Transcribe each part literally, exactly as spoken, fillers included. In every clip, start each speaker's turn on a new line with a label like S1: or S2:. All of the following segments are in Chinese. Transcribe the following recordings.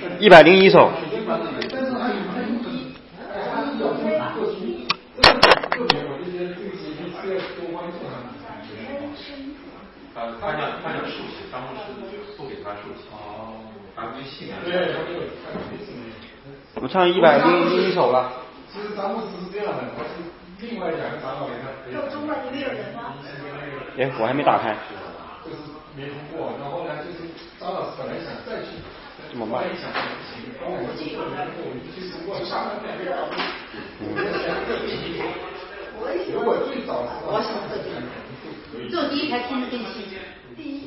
S1: 一百零一首。
S2: 他他想他想竖起，张牧师不给他竖起，哦，还没信啊。对，他没有，他没信。
S1: 我们唱一百零一首了。
S3: 其实张牧师是这样的，他是另外两个长老给他可以。
S4: 够钟了，里面有人吗？
S1: 哎，我还没打开。
S3: 就是没通过，然后呢，就是张老师本来想再去，
S1: 这么慢。
S3: 想不行，然后我们这个人我们就是如果上了两个小时，我们想这个题目，如果最早是
S4: 我想这个，就第一排听得更清。第一，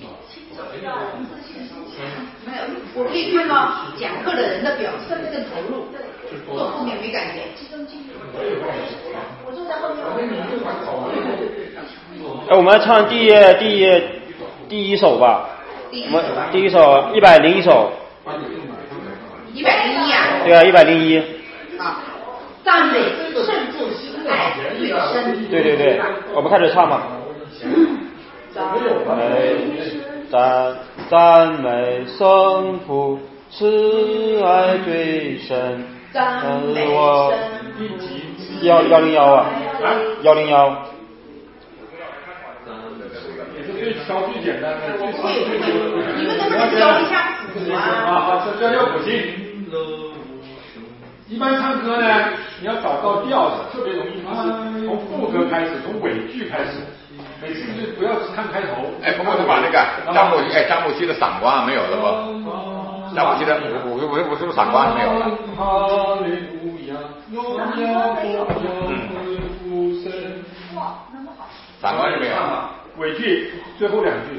S4: 没有，我可以看到讲课的人的表情更投入，坐后面没感觉。我坐在后面。
S1: 哎，我们唱第第第一首吧。我们第一首一百零一首。
S4: 一百零一啊？
S1: 对啊，一百零一。
S4: 啊，赞美圣父爱最深。
S1: 对对对，我们开始唱吧。赞美赞赞美圣父慈爱最深。
S4: 赞美
S1: 我幺幺零幺啊，幺零幺。
S3: 也是最挑最简单的，最最最
S4: 你们能不能教一下谱啊？
S3: 啊，教教谱型。一般唱歌呢，你要找到调子，特别容易就是从副歌开始，从尾句开始。每次就不要只看开头。
S5: 哎，不过就把那个张木哎张木西的闪光没有了不？张木西的五五五五十闪光没有了。
S3: 哈利路亚，荣耀归父神。
S4: 哇，那么好。
S5: 闪光就没有了。
S3: 尾句最后两句。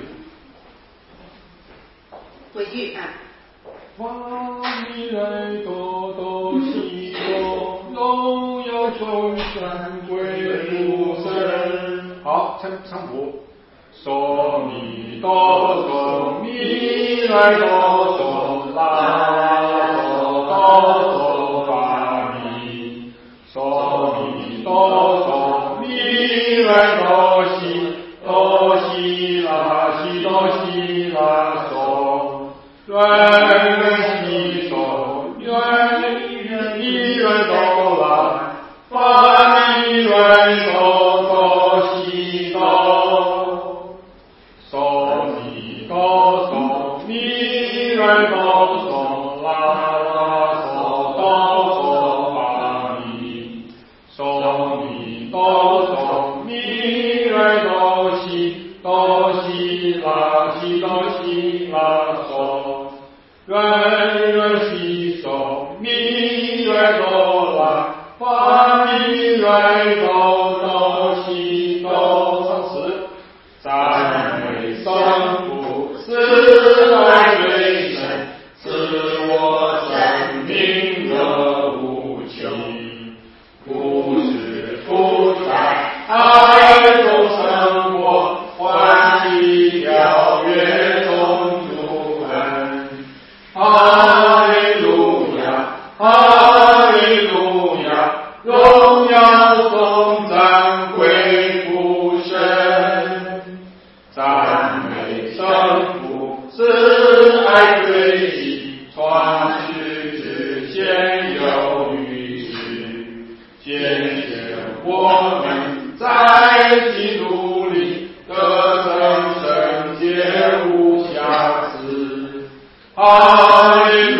S4: 尾句啊。
S3: 哇咪来哆哆西哆，荣耀众神归父神。好，唱唱谱。嗦咪哆嗦咪来哆嗦啦哆哆嗦发咪，嗦咪哆嗦咪来哆西哆西啦西哆西啦嗦，来西嗦来咪来哆啦发咪来哆哆西哆，嗦咪哆嗦咪来哆嗦啦啦嗦哆嗦发咪，嗦咪哆嗦咪来哆西哆西啦西哆西啦嗦，来来西嗦咪来哆啦发咪来哆哆西哆，唱词。赞美圣父慈爱最深，赐我生命的武器，不是不在爱中生活，欢喜跳跃中主恩。哈利路亚，哈利路亚，荣耀颂赞归父神。赞美圣父慈爱最细，创世之前有预示，拣选我们在基督里得成圣洁无瑕疵。哈利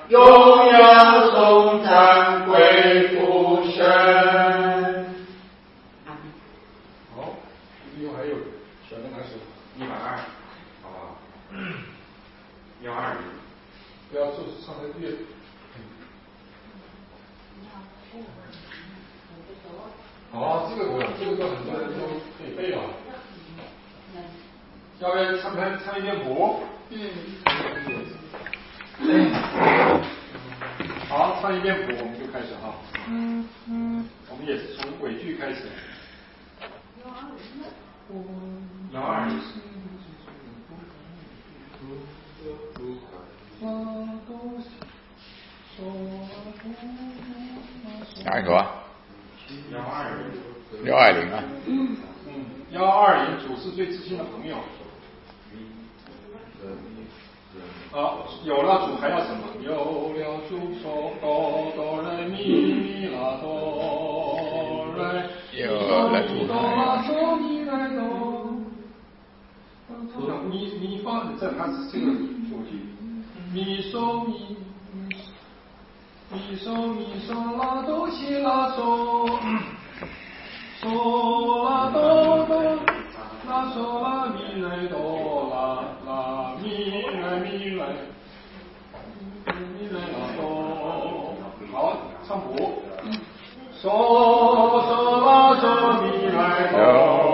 S3: 荣耀颂赞归父神。好，以后还有选的哪首？
S2: 一百二，好不好？幺二零。
S3: 不要做唱的越。好，这个歌，这个歌很多人都可以背了。要不要唱唱唱一遍谱？嗯。好，唱一遍谱，我们就开始哈。嗯嗯。我们也是从尾句开始。
S2: 幺二零。
S5: 哪一首啊？
S2: 幺二零。
S5: 幺二零啊。
S3: 嗯，幺二零，主是最知心的朋友。好，有了主还要什么？有了主说哆哆来咪咪啦哆来，
S5: 有了主
S3: 哆啦嗦咪来哆。咪咪发，这它是这个主题。咪嗦咪咪嗦咪嗦啦哆西啦嗦，嗦啦哆哆啦嗦啦咪来哆啦啦咪来咪来咪来啦哆。好，唱谱。嗦嗦啦嗦咪来哆。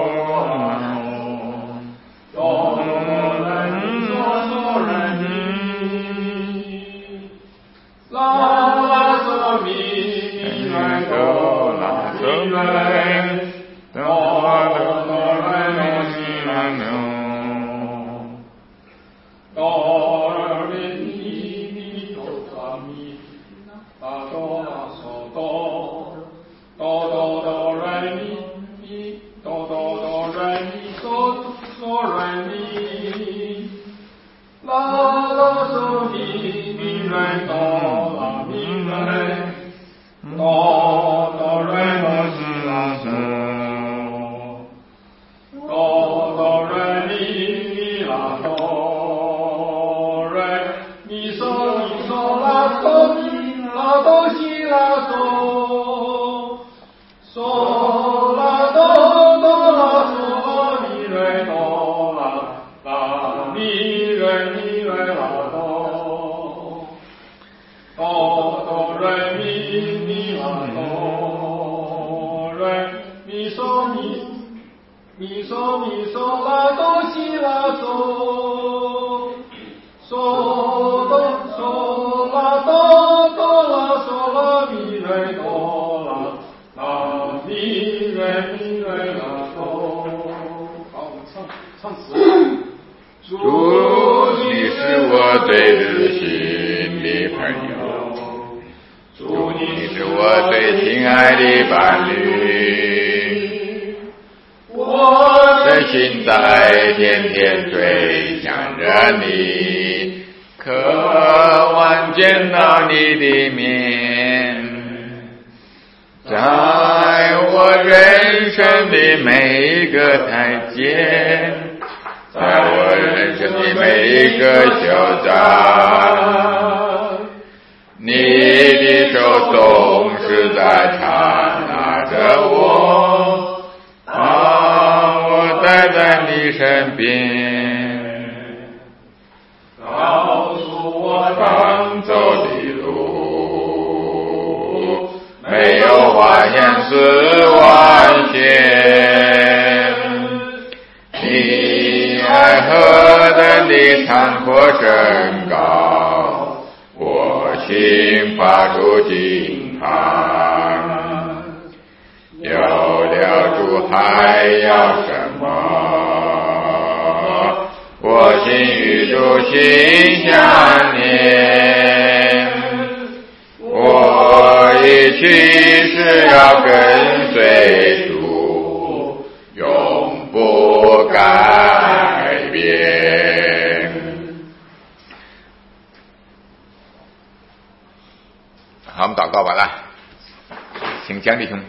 S5: 好，我们祷告完了，请江弟兄。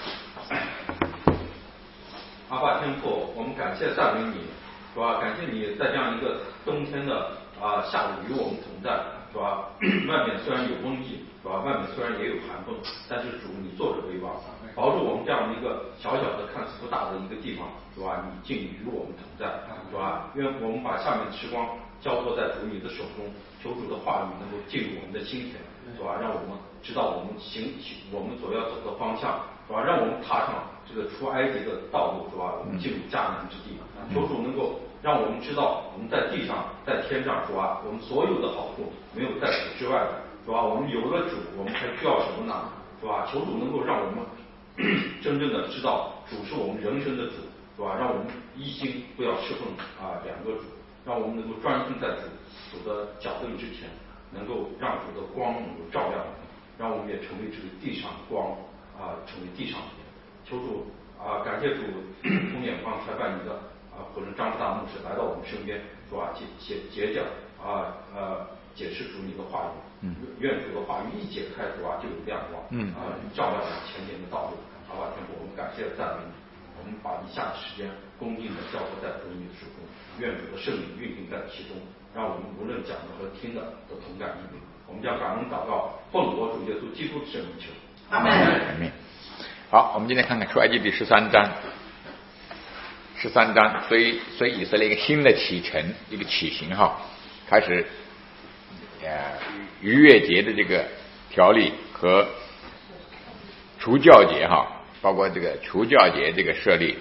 S2: 阿爸天父，我们感谢赞美你，是吧？感谢你在这样一个冬天的啊下午与我们同在， 是吧？外面虽然有瘟疫，是吧？外面虽然也有寒风，但是主你坐着为王，保住我们这样的一个小小的看似不大的一个地方，是吧？你尽与我们同在，是吧？愿我们把下面的时光交托在主你的手中，求主的话语能够进入我们的心田，是吧？让我们知道我们行我们所要走的方向，是吧？让我们踏上这个出埃及的道路，是吧？我们进入迦南之地，求主能够让我们知道我们在地上在天上，是吧？我们所有的好处没有在主之外的，是吧？我们有了主，我们还需要什么呢？是吧？求主能够让我们真正的知道主是我们人生的主，是吧？让我们一心不要侍奉啊两个主，让我们能够专心在主主的脚凳之前，能够让主的光能够照亮我们，让我们也成为这个地上的光啊，成为地上的人。求主啊，感谢主从远方差派你的啊，或者张师大牧师来到我们身边，是吧？解解解讲啊呃解释主你的话语。嗯，愿主的话语一解开，是吧？就有亮光。嗯啊，照亮前面的道路。好吧，天父，我们感谢赞美你，我们把以下的时间恭敬的交托在主你的手中，愿主的圣灵运行在其中，让我们无论讲的和听的都同感一灵。我们将感恩祷告，奉我主耶稣基督的圣名求。
S5: 阿门。阿门。好，我们今天看看出埃及第十三章。十三章，所以所以以色列一个新的启程，一个起行哈，开始呃逾越节的这个条例和除酵节哈，包括这个除酵节这个设立。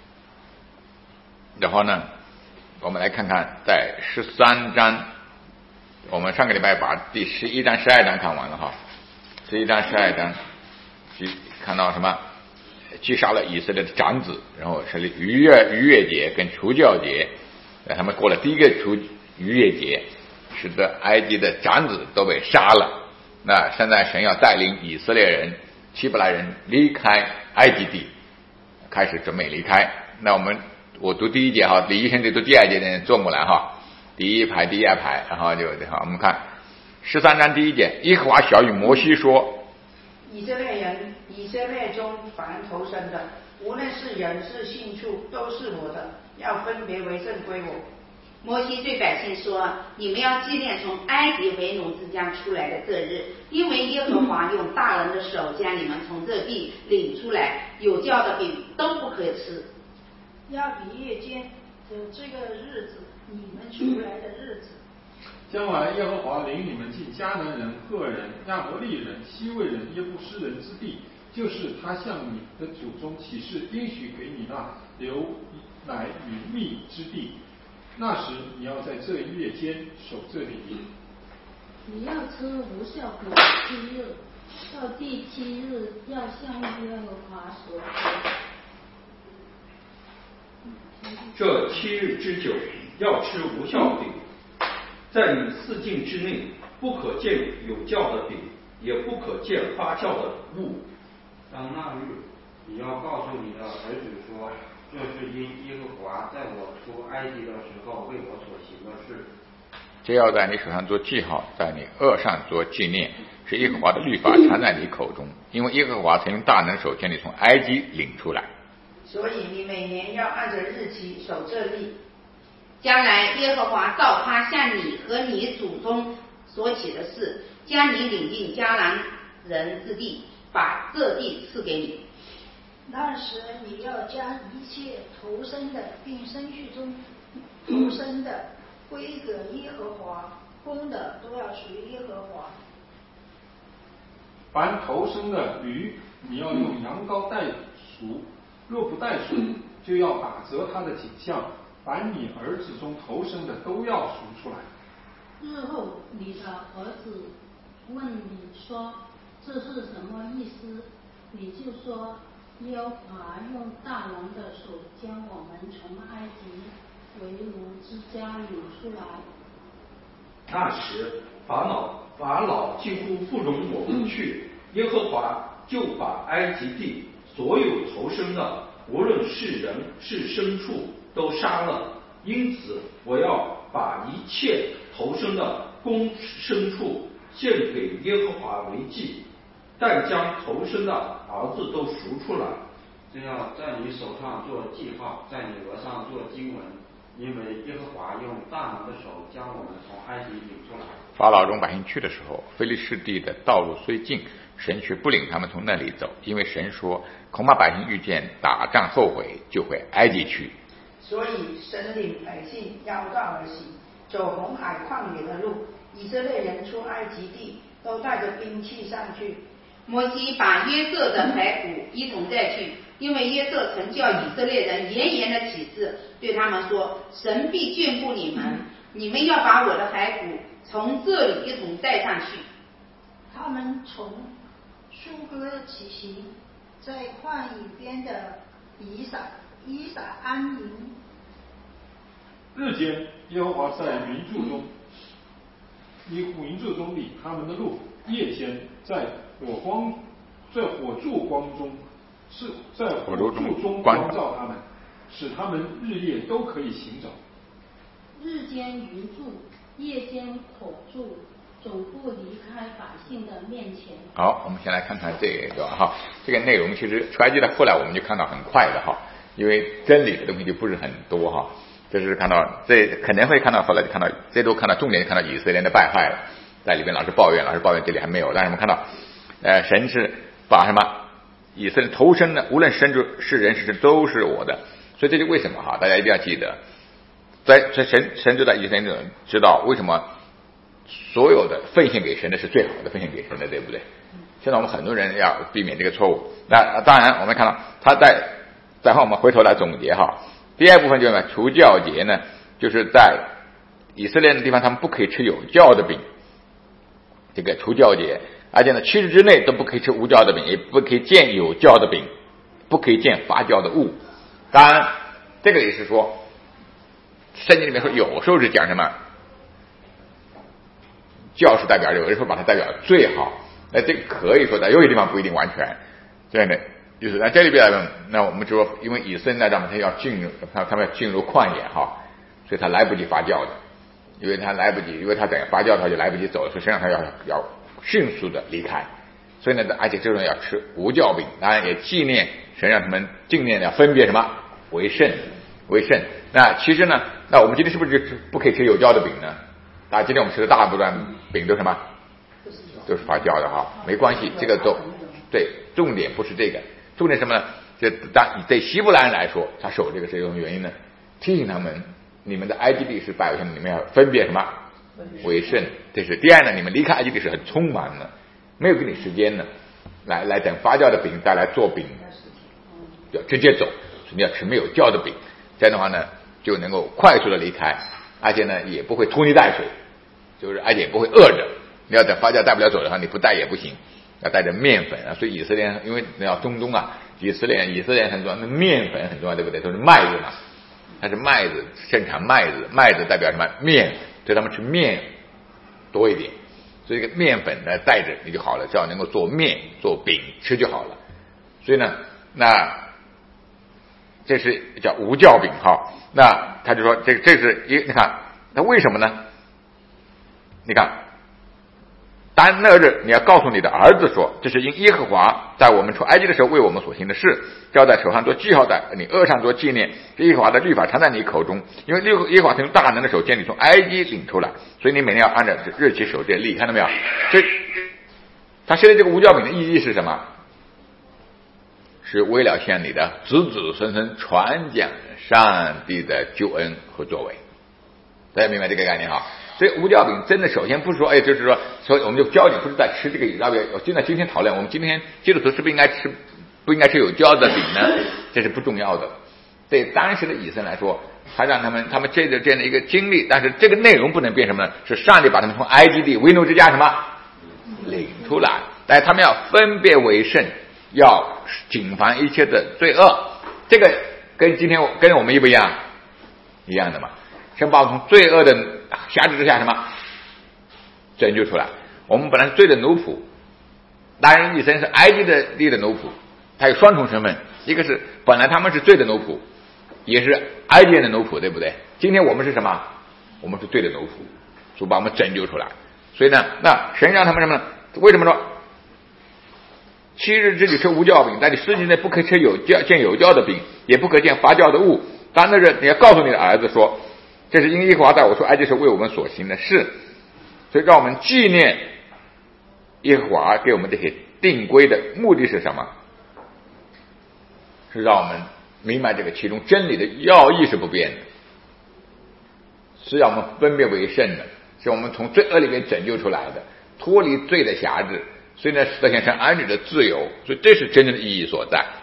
S5: 然后呢，我们来看看在十三章，我们上个礼拜把第十一章、十二章看完了哈，十一章、十二章，看到什么？击杀了以色列的长子，然后设立逾越逾越节跟除酵节，他们过了第一个除逾越节，使得埃及的长子都被杀了。那现在神要带领以色列人、希伯来人离开埃及地，开始准备离开。那我们我读第一节哈，李医生就读第二节的做母来哈，第一排第二排，然后就好，我们看十三章第一节，耶和华晓谕摩西说。
S4: 以色列人，以色列中凡投生的，无论是人是牲畜，都是我的，要分别为圣归我。
S6: 摩西对百姓说：你们要纪念从埃及为奴之家出来的这日，因为耶和华用大人的手将你们从这地领出来，有酵的饼都不可吃。
S7: 要比夜间的这个日子，你们出来的日子。
S3: 将来耶和华领你们进迦南人、赫人、亚摩利人、西魏人、耶布斯人之地，就是他向你的祖宗起誓应许给你那流奶与蜜之地。那时你要在这一夜间守这礼。
S7: 你要吃无酵饼七日，到第七日要向耶和华所求。
S2: 这七日之久要吃无酵饼。在你四境之内，不可见有酵的饼，也不可见发酵的物。
S8: 当那日，你要告诉你的儿子说，这是因耶和华在我出埃及的时候为我所行的事。
S5: 这要在你手上做记号，在你额上做纪念，是耶和华的律法藏在你口中，因为耶和华曾用大能手将你从埃及领出来。
S4: 所以你每年要按着日期守这例。
S6: 将来耶和华照他向你和你祖宗所起的事，将你领进迦南人之地，把这地赐给你。
S7: 那时你要将一切投生的并生畜中投生的归给耶和华，公的都要属于耶和华。
S3: 凡投生的驴，你要用羊羔代赎，若不代赎，就要打折他的颈项。凡你儿子中投生的都要赎出来。
S7: 日后你的儿子问你说这是什么意思，你就说耶和华用大能的手将我们从埃及为奴之家领出来。
S2: 那时法老法老几乎不容我们去，耶和华就把埃及地所有投生的，无论是人是牲畜，都杀了。因此我要把一切投生的公牲畜献给耶和华为祭，但将投生的儿子都赎出来。
S8: 这要在你手上做记号，在你额上做经文。 因为耶和华用大能的手将我们从埃及领出来。
S5: 法老中百姓去的时候，非利士地的道路虽近，神却不领他们从那里走，因为神说，恐怕百姓遇见打仗后悔，就回埃及去。
S4: 所以神领百姓绕道而行，走红海旷野的路。以色列人出埃及地，都带着兵器上去。
S6: 摩西把约瑟的骸骨一同带去，因为约瑟曾叫以色列人严严的起誓，对他们说，神必眷顾你们，你们要把我的骸骨从这里一同带上去。
S7: 他们从苏哥起行，在旷野边的以撒以撒安营。
S3: 日间，耶和华在云柱中，以云柱中领他们的路；夜间，在火光，在火柱光中，是在火柱中光照他们，使他们日夜都可以行走。
S7: 日间云柱，夜间火柱，总不离开百姓的面前。
S5: 好，我们先来看看这一段哈，这个内容其实出埃及的后来我们就看到很快的哈，因为真理的东西就不是很多哈，就是看到这可能会看到后来就看到这都看到重点就看到以色列人的败坏了，在里面老是抱怨，老是抱怨，这里还没有，但是我们看到，呃，神是把什么以色列投身的，无论神是人是神都是我的，所以这就为什么哈，大家一定要记得，在在神神就在以色列人知道为什么所有的奉献给神的是最好的奉献给神的，对不对？现在我们很多人要避免这个错误。那当然，我们看到他在，然后我们回头来总结哈。第二部分就是除酵节呢，就是在以色列的地方，他们不可以吃有酵的饼，这个除酵节，而且呢，七日之内都不可以吃无酵的饼，也不可以见有酵的饼，不可以见发酵的物。当然，这个也是说，圣经里面说有时候是讲什么？教是代表，有的时候把它代表最好，那这个可以说的，有些地方不一定完全这样的意思。那这里边呢，那我们就说，因为以色列那他要进入，他他们要进入旷野哈，所以他来不及发酵的，因为他来不及，因为他等发酵他就来不及走了，所以实际上他要要迅速的离开。所以呢，而且这种要吃无酵饼，当然也纪念神让他们纪念要分别什么为圣为圣。那其实呢，那我们今天是不是就不可以吃有酵的饼呢？啊，今天我们吃的大部分饼都什么？都是发酵的哈，没关系，这个都对，重点不是这个，重点什么呢？这当对希伯来人来说，他守这个是有什么原因呢？提醒他们，你们的埃及地是百姓，你们要分别什么为圣，这是第二呢。你们离开埃及地是很匆忙的，没有给你时间呢，来来等发酵的饼再来做饼，要直接走，所以你要吃没有酵的饼，这样的话呢，就能够快速的离开，而且呢也不会拖泥带水。就是而且也不会饿着，你要等发酵带不了走的话，你不带也不行，要带着面粉啊。所以以色列因为要中东啊，以色列以色列很重要，那面粉很重要，对不对？都是麦子嘛，它是麦子生产麦子，麦子代表什么？面，所以他们吃面多一点，所以这个面粉呢带着你就好了，只要能够做面做饼吃就好了。所以呢，那这是叫无酵饼哈。那他就说这这是一，你看那为什么呢？你看，当那日你要告诉你的儿子说，这是因耶和华在我们出埃及的时候为我们所行的事，交在手上做记号的，你额上做纪念。耶和华的律法常在你口中，因为耶和华从大能的手将你从埃及领出来，所以你每天要按照日期守这例，看到没有？所以他现在这个无酵饼的意义是什么？是为了向你的子子孙孙传讲上帝的救恩和作为。大家明白这个概念哈？所以无酵饼真的首先不是说，哎，就是说，所以我们就焦点不是在吃这个，要不要？现在今天讨论，我们今天基督徒是不是应该吃，不应该吃有酵的饼呢？这是不重要的。对当时的以色列来说，他让他们他们这个这样的一个经历，但是这个内容不能变什么呢？是上帝把他们从埃及地为奴之家什么领出来，但是他们要分别为圣，要谨防一切的罪恶。这个跟今天跟我们一不一样？一样的嘛。先把我们从罪恶的辖制之下什么拯救出来。我们本来是罪的奴仆，当然以色列是埃及的地的奴仆，他有双重身份，一个是本来他们是罪的奴仆，也是埃及人的奴仆，对不对？今天我们是什么？我们是罪的奴仆，就把我们拯救出来。所以呢，那神让他们什么呢？为什么说七日之内吃无酵饼，在你四日内不可以吃有酵见有酵的饼，也不可见发酵的物， 当那日你要告诉你的儿子说，这是因耶和华在我出埃及时为我们所行的事，所以让我们纪念耶和华给我们这些定规的目的是什么？是让我们明白这个其中真理的要义是不变的，是让我们分别为圣的，是我们从罪恶里面拯救出来的，脱离罪的辖制，所以呢实现成儿女的自由，所以这是真正的意义所在。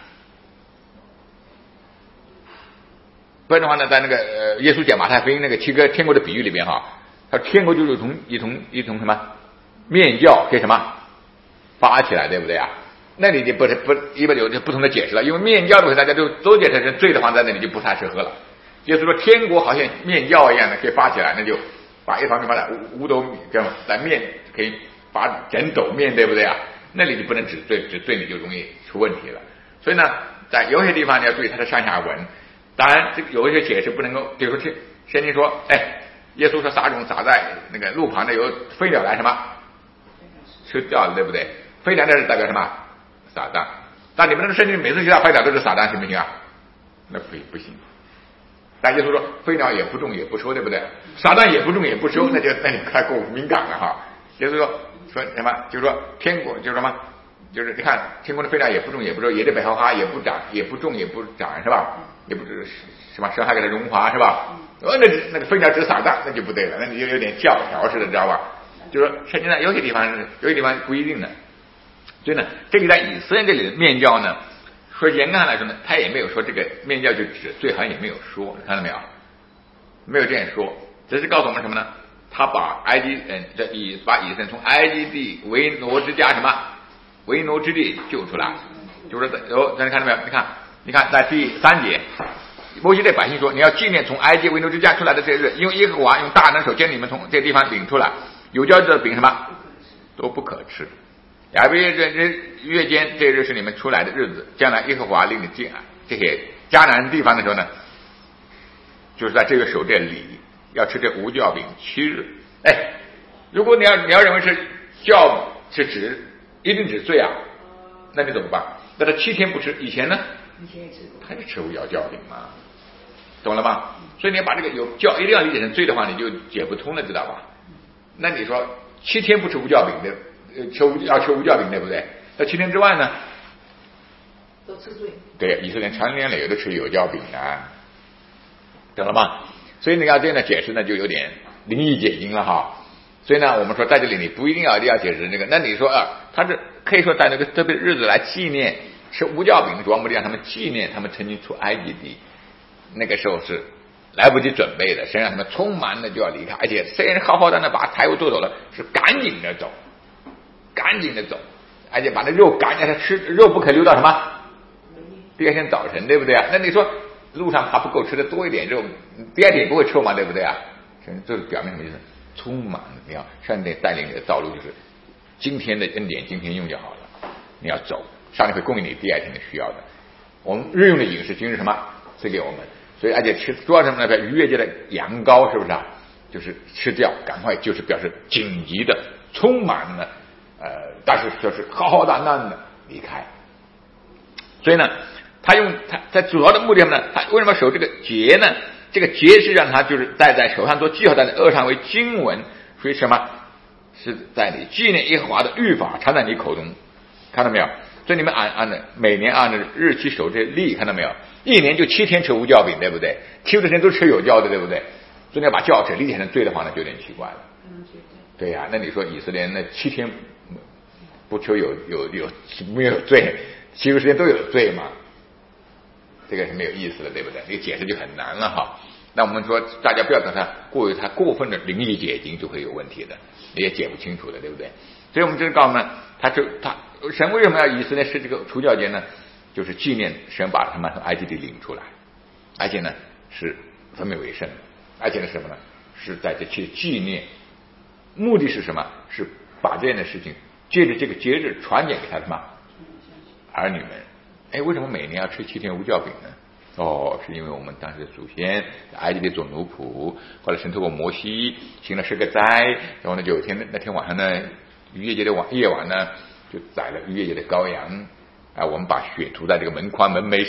S5: 不然的话呢，在那个呃耶稣讲马太福音那个七个天国的比喻里边哈，他天国就是从一从一从什么面教给什么发起来，对不对啊？那里就不不一般有不同的解释了，因为面教的话大家都都解释成罪的话，在那里就不太适合了。就是说天国好像面教一样的可以发起来，那就把一方面把它五斗米这样来面可以把整斗面，对不对啊？那里就不能指罪，指罪你就容易出问题了。所以呢，在有些地方你要注意它的上下文。当然，这个有一些解释不能够，比如说圣经说，哎，耶稣说撒种撒在那个路旁的有飞鸟来什么吃掉了，对不对？飞鸟那是代表什么？撒旦。但你们那个圣经每次提到飞鸟都是撒旦，行不行啊？那不不行。但耶稣说飞鸟也不种也不收，对不对？撒旦也不种也不收，那就那你太过敏感了哈。耶稣说说什么？就是说天国就是什么？就是你看天国的飞鸟也不种也不收，野的百合花也不长也不种也不长，是吧？也不是什么神还给它荣华，是吧？哦，那那个飞鸟只撒旦，那就不对了，那你就有点教条似的，知道吧？就是说圣经上有些地方是有些地方不一定的，所以呢，这个在以色列这里的面教呢，说严格上来说呢，他也没有说这个面教就指罪，好像也没有说，看到没有？没有这样说，只是告诉我们什么呢？他把埃及嗯，这以把以色列从埃及地为奴之家什么为奴之地救出来，就是有大家看到没有？你看。你看，在第三节，摩西对百姓说：“你要纪念从埃及为奴之家出来的这日，因为耶和华用大能手将你们从这个地方领出来，有酵的饼什么都不可吃。亚伯月这月间这日是你们出来的日子，将来耶和华领你进这些迦南地方的时候呢，就是在这个守这礼，要吃这无酵饼七日。哎，如果你要你要认为是酵是指一定指罪啊，那你怎么办？那他七天不吃，以前呢？”还是吃无酵酵饼嘛，懂了吧？所以你要把这个有酵一定要理解成罪的话，你就解不通了，知道吧？那你说七天不吃无酵饼的，呃，吃无要吃无酵饼，对不对？那七天之外呢？
S4: 都吃罪。
S5: 对，以色列常年累月都吃有酵饼啊，懂了吗？所以你要这样的解释呢，就有点灵异解经了哈。所以呢，我们说在这里你不一定要一定要解释这个，那你说啊，他是可以说在那个特别日子来纪念。吃无酵饼的主要目的让他们纪念他们曾经出埃及地，那个时候是来不及准备的，神让他们匆忙的就要离开，而且虽然浩浩荡荡把财物做走了，是赶紧的走，赶紧的走，而且把那肉赶紧他吃，肉不可留到什么第二天早晨，对不对啊？那你说路上怕不够吃的多一点肉，第二天不会臭嘛，对不对啊？这是表明什么意思？匆忙的，你要上帝带领你的道路就是今天的恩典今天用就好了，你要走。上帝会供应你第二天的需要的。我们日用的饮食今日什么赐给我们，所以而且吃主要什么呢？逾越节的羊羔是不是啊？就是吃掉，赶快就是表示紧急的、匆忙的，呃，但是就是浩浩荡荡的离开。所以呢，他用他在主要的目的呢，他为什么守这个节呢？这个节是让他就是戴在手上做记号，在额上为经文，所以什么是在你纪念耶和华的律法常在你口中，看到没有？所以你们按按的每年按的日期守这例，看到没有？一年就七天吃无酵饼，对不对？其余的天都吃有酵的，对不对？所以你要把酵吃理解成罪的话呢，就有点奇怪了。对呀、啊，那你说以色列那七天不吃有有有没有罪？其余时间都有罪嘛？这个是没有意思的，对不对？这个解释就很难了哈。那我们说大家不要等他过于他过分的灵异解经，就会有问题的，你也解不清楚的，对不对？所以我们这是告诉呢，他就他神为什么要以色列是这个除酵节呢？就是纪念神把他们从埃及地领出来，而且呢是分别为圣，而且呢什么呢？是在这去纪念，目的是什么？是把这样的事情借着这个节日传讲给他什么儿女们。哎，为什么每年要吃七天无酵饼呢？哦，是因为我们当时的祖先在埃及地做奴仆，后来神透过摩西行了十个灾，然后呢有一天那天晚上呢，逾越节的晚夜晚呢，就宰了逾越节的羔羊啊，我们把血涂在这个门框门楣上，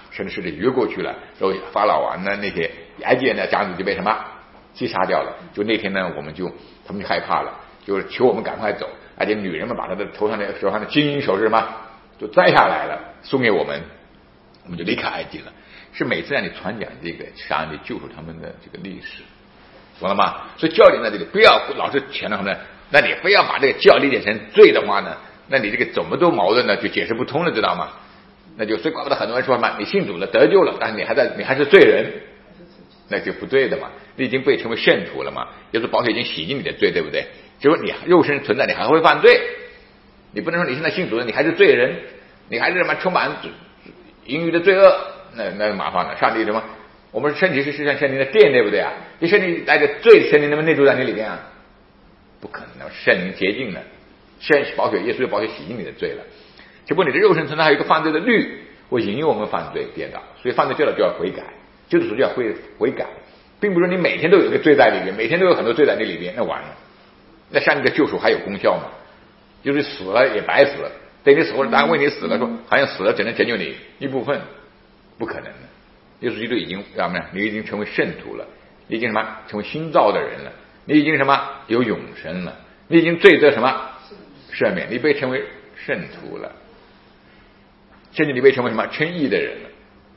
S5: 神的使者越过去了，然后法老王呢那些埃及人的长子就被什么击杀掉了。就那天呢，我们就他们就害怕了，就是求我们赶快走，而且女人们把他的头上的手上的金银首饰什么就摘下来了，送给我们，我们就离开埃及了。是每次让你传讲这个上帝救赎他们的这个历史，懂了吗？所以教理呢，这个不要老是强调什么呢？那你非要把这个教理解成罪的话呢，那你这个怎么都矛盾呢，就解释不通了，知道吗？那就所以怪不得很多人说什么你信主了得救了，但是你还在你还是罪人，那就不对的嘛。你已经被称为圣徒了嘛，就是保险已经洗净你的罪，对不对？只不过你肉身存在，你还会犯罪，你不能说你现在信主了，你还是罪人，你还是什么充满淫欲的罪恶，那那麻烦了。上帝什么？我们身体是世上圣灵的殿，对不对啊？你身体带着罪，圣灵能不能内住在你里边啊？不可能，圣灵洁净了，圣保血耶稣的保血洗净你的罪了。只不过你的肉身存在还有一个犯罪的律，会引诱我们犯罪跌倒，所以犯罪跌倒就要悔改，救主就要悔悔改，并不是说你每天都有一个罪在里边，每天都有很多罪在你里边，那完了，那上帝的救赎还有功效吗？就是死了也白死了，等你死后当然为你死了，说好像死了只能拯救你一部分，不可能的。耶稣基督已经什么呢？你已经成为圣徒了，你已经什么？成为新造的人了，你已经什么？有永生了，你已经罪得什么？赦免，你被称为圣徒了，甚至你被称为什么？称义的人了。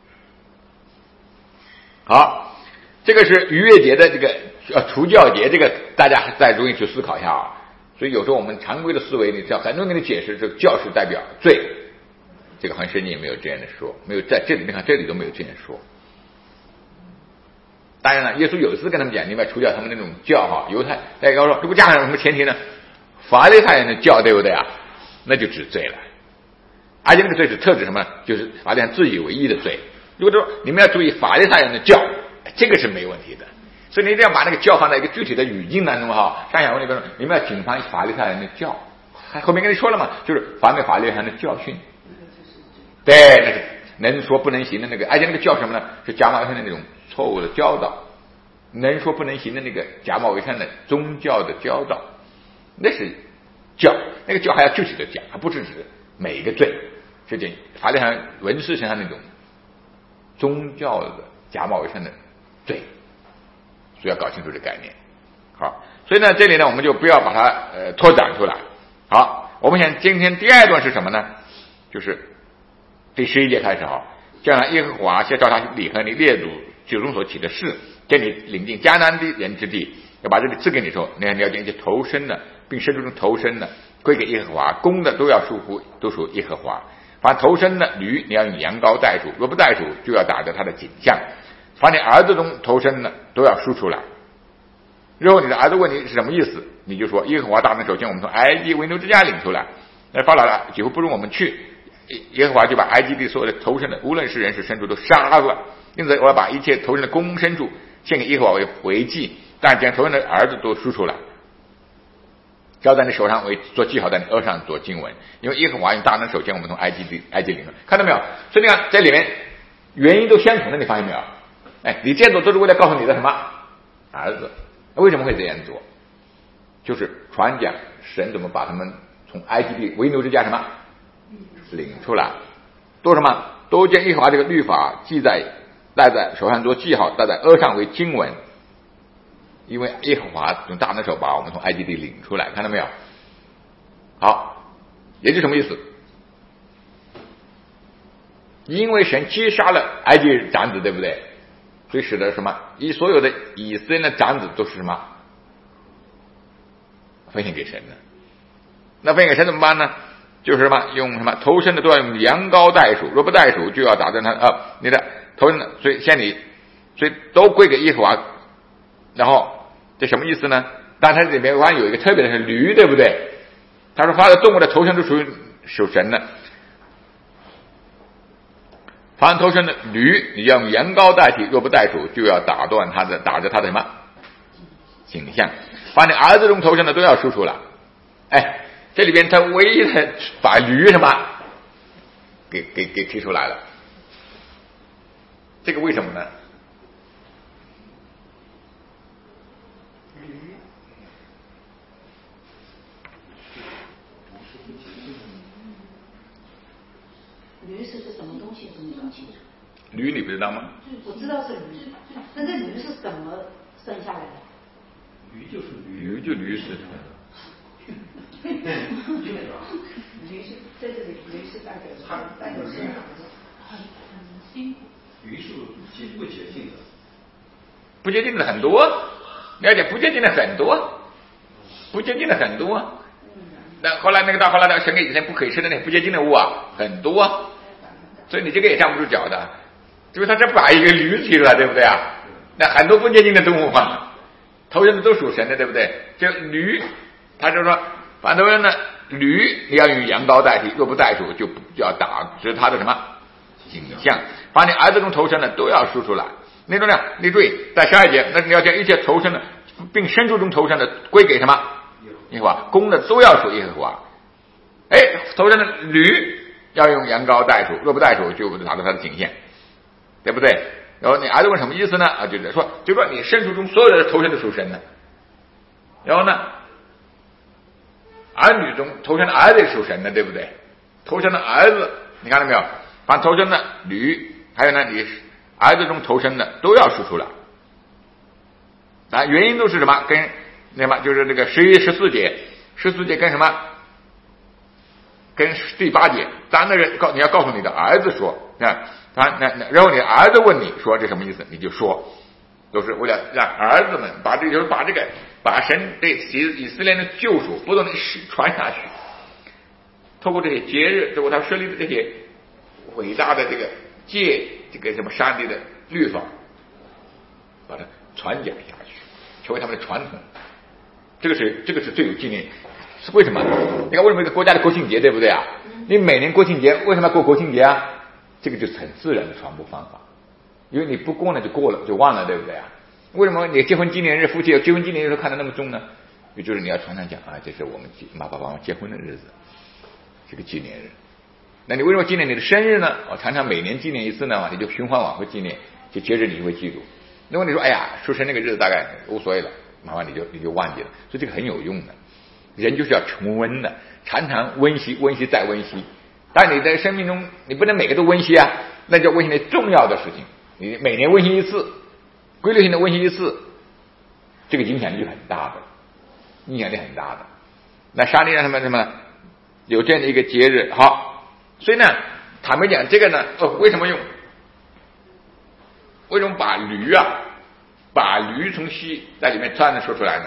S5: 好，这个是逾越节的这个呃除酵节，这个大家再容易去思考一下啊。所以有时候我们常规的思维，你知道很多人给你解释这个教是代表罪，这个好像圣经也没有这样的说，没有在这里，你看这里都没有这样说。当然了，耶稣有一次跟他们讲，你们除掉他们那种教哈，犹太大家说，如果加上什么前提呢？法利赛人的教，对不对啊？那就指罪了。而且那个罪是特指什么？就是法利赛人自以为义的罪。如果说你们要注意法利赛人的教，这个是没问题的。所以你一定要把那个教放在一个具体的语境当中哈。上下文里边，你们要谨防法利赛人的教。后面跟你说了嘛，就是防备法利赛人的教训。对，那是能说不能行的那个，而且那个教什么呢？是假冒伪善的那种错误的教导，能说不能行的那个假冒伪善的宗教的教导，那是教，那个教还要具体的讲，还不是指每一个罪，是讲法律上文字上那种宗教的假冒伪善的罪，所以要搞清楚这个概念。好，所以呢，这里呢，我们就不要把它呃拓展出来。好，我们想今天第二段是什么呢？就是第十一节开始哈，将来耶和华先照他你和你列祖祖宗所起的事，给你领进迦南的人之地，要把这里赐给你的时候，你要了解一些头生的，并生出中头生的归给耶和华，公的都要属乎都属耶和华。凡头生的驴，你要用羊羔代赎，若不代赎，就要打着他的颈项。凡你儿子中头生的都要赎出来。然后你的儿子问你是什么意思，你就说耶和华大能手将我们从埃及为奴之家领出来，那法老了几乎不容我们去，耶和华就把埃及地所有的头生的，无论是人是牲畜都杀了。因此我要把一切头生的公牲畜献给耶和华为回祭，但将头生的儿子都赎出来，交在你手上为做记号，在你额上做经文，因为耶和华用大能手将我们从埃及地埃及领了。看到没有？所以你看这里面原因都相同的，你发现没有？哎，你这样做都是为了告诉你的什么儿子？为什么会这样做？就是传讲神怎么把他们从埃及地为奴之家什么领出来，都什么都将耶和华这个律法记在戴在手上做记号，戴在额上为经文，因为耶和华用大能手把我们从埃及地领出来，看到没有？好，也就是什么意思？因为神击杀了埃及长子，对不对？所以使得什么？以所有的以色列的长子都是什么？分献给神的。那分献给神怎么办呢？就是什么？用什么？头生的都要用羊羔代赎，若不代赎，就要打断他啊！你的头生的，所以像你，所以都归给耶和华。然后这什么意思呢？但它里面还有一个特别的是驴，对不对？他说，发的动物的头生都属于属神的。凡头生的驴，你要用羊羔代替，若不代赎，就要打断他的，打着他的什么颈项。把你儿子中头生的都要赎出来。哎，这里边他唯一的把驴什么给给给提出来了，这个为什么呢？
S6: 驴是个什么东西？什么东西？
S5: 驴你不知道吗？
S6: 我知道是驴，但这驴是怎么生下来的？
S2: 驴就是
S5: 驴，驴就驴是。
S4: 驴是在这里，驴是代表代表生长的，
S7: 很很辛苦。
S2: 驴是不不洁净的，
S5: 不洁净的很多，了解不洁净的很多，不洁净的很多。那后来那个到后来的神给以前不可以吃的那不洁净的物啊很多，所以你这个也站不住脚的，就是他这把一个驴提出来，对不对啊？那很多不洁净的动物嘛，头生的都属神的，对不对？就驴，他就说反头生的驴你要用羊羔代替，若不代属就不要打直他的什么景象，把你儿子中头生的都要输出来。那种呢，你注意在十二节，那你要将一切头生的并牲畜中头生的归给什么？耶和华，公的都要属耶和华。哎，头生的驴要用羊羔代属，若不代属就不达到他的景象，对不对？然后你儿子问什么意思呢？啊，就是说，就说你牲畜中所有的头生的属神的，然后呢，儿女中头生的儿子属神的，对不对？头生的儿子，你看到没有？把头生的驴，还有呢，你儿子中头生的都要数出来。啊，原因都是什么？跟那么就是这个十一、十四节，十四节跟什么？跟第八节，咱的人告你要告诉你的儿子说，啊，他那那，然后你儿子问你说这什么意思，你就说，都是为了让儿子们把这就是把这个把神对以色列的救赎不断的传下去，透过这些节日，透过他设立的这些伟大的这个借这个什么上帝的律法，把它传讲下去，成为他们的传统。这个是这个是最有纪念，是为什么？你看为什么一个国家的国庆节，对不对啊？你每年国庆节为什么要过国庆节啊？这个就是很自然的传播方法，因为你不过呢就过了就忘了，对不对啊？为什么你结婚纪念日夫妻结婚纪念日看得那么重呢？也就是你要常常讲啊，这是我们爸爸妈妈结婚的日子，这个纪念日。那你为什么纪念你的生日呢？我常常每年纪念一次呢，你就循环往回纪念，就接着你就会记住。如果你说哎呀出生那个日子大概无所谓了，慢慢你就你就忘记了，所以这个很有用的。人就是要重温的，常常温习温习再温习。但你在生命中你不能每个都温习啊，那叫温习那重要的事情。你每年温习一次，规律性的温习一次，这个影响力就很大的，影响力很大的。那上帝让他们什么有这样的一个节日，好，所以呢，坦白讲这个呢，哦，为什么用？为什么把驴啊，把驴从西在里面穿的说出来呢？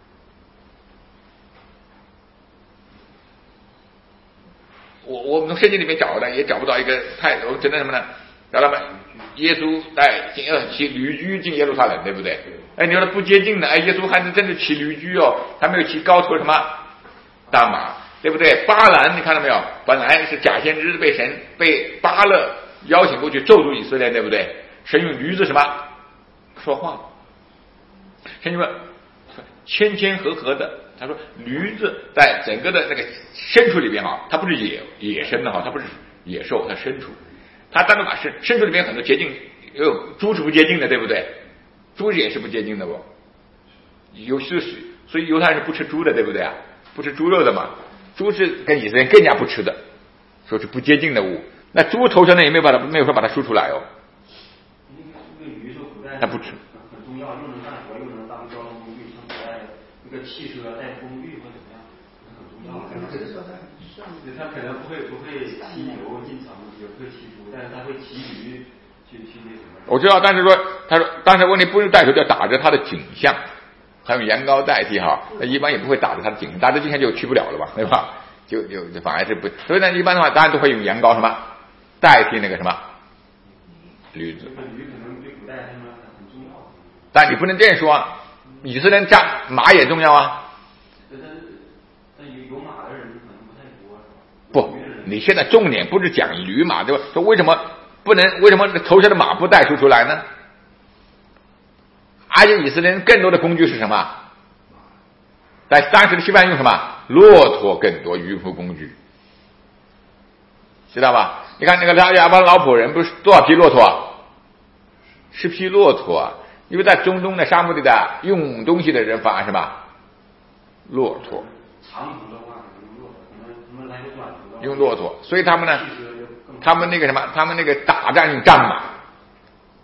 S5: 我我们从圣经里面找的也找不到一个太，我只能什么呢？找他们耶稣带进呃骑驴驹进耶路撒冷，对不对？哎，你说他不接近的，哎，耶稣还是真的骑驴驹哦，他没有骑高头什么大马，对不对？巴兰你看到没有？本来是假先知被神被巴勒邀请过去咒诅以色列，对不对？神用驴子什么说话？神说谦谦和和的。他说驴子在整个的那个牲畜里边啊，它不是野野生的哈，它不是野兽，它牲畜。它单独把牲牲畜里面很多洁净，有猪是不洁净的，对不对？猪也是不洁净的不？有是所以犹太人是不吃猪的，对不对啊？不吃猪肉的嘛。猪是跟以色列更加不吃的，说是不洁净的物。那猪头上呢也没有把它没有说把它输出来哦。
S8: 那个驴是古代
S5: 它不吃，
S8: 很重要，又能干活又能当交通工具，像古代那个汽车带功率或怎么样，很重要。他可能不会不会骑牛进城，也不会骑猪，但是他会骑驴去去那什么。
S5: 我知道，但是说他说，但是问题不是带头，就打着他的景象，还用羊羔代替哈，那一般也不会打着他的景象，打着景象就去不了了吧，对吧？就就就反而是不，所以呢，一般的话，当然都会用羊羔什么代替那个什么驴子。
S8: 驴可能对古代他们很重要。
S5: 但你不能这样说啊，以色列战马也重要啊。
S8: 但有马的人可能不太多。
S5: 不，你现在重点不是讲驴马，对吧？说为什么不能？为什么头上的马不带出出来呢？而且以色列人更多的工具是什么？在当时的西班牙用什么？骆驼更多渔夫工具，知道吧？你看那个亚巴老婆人不是多少匹骆驼啊？十匹骆驼啊！因为在中东的沙漠里的用东西的人反而什么？骆驼。
S8: 长途的话用骆驼，可能他们来个短途的。
S5: 用骆驼，所以他们呢，他们那个什么，他们那个打仗用战马，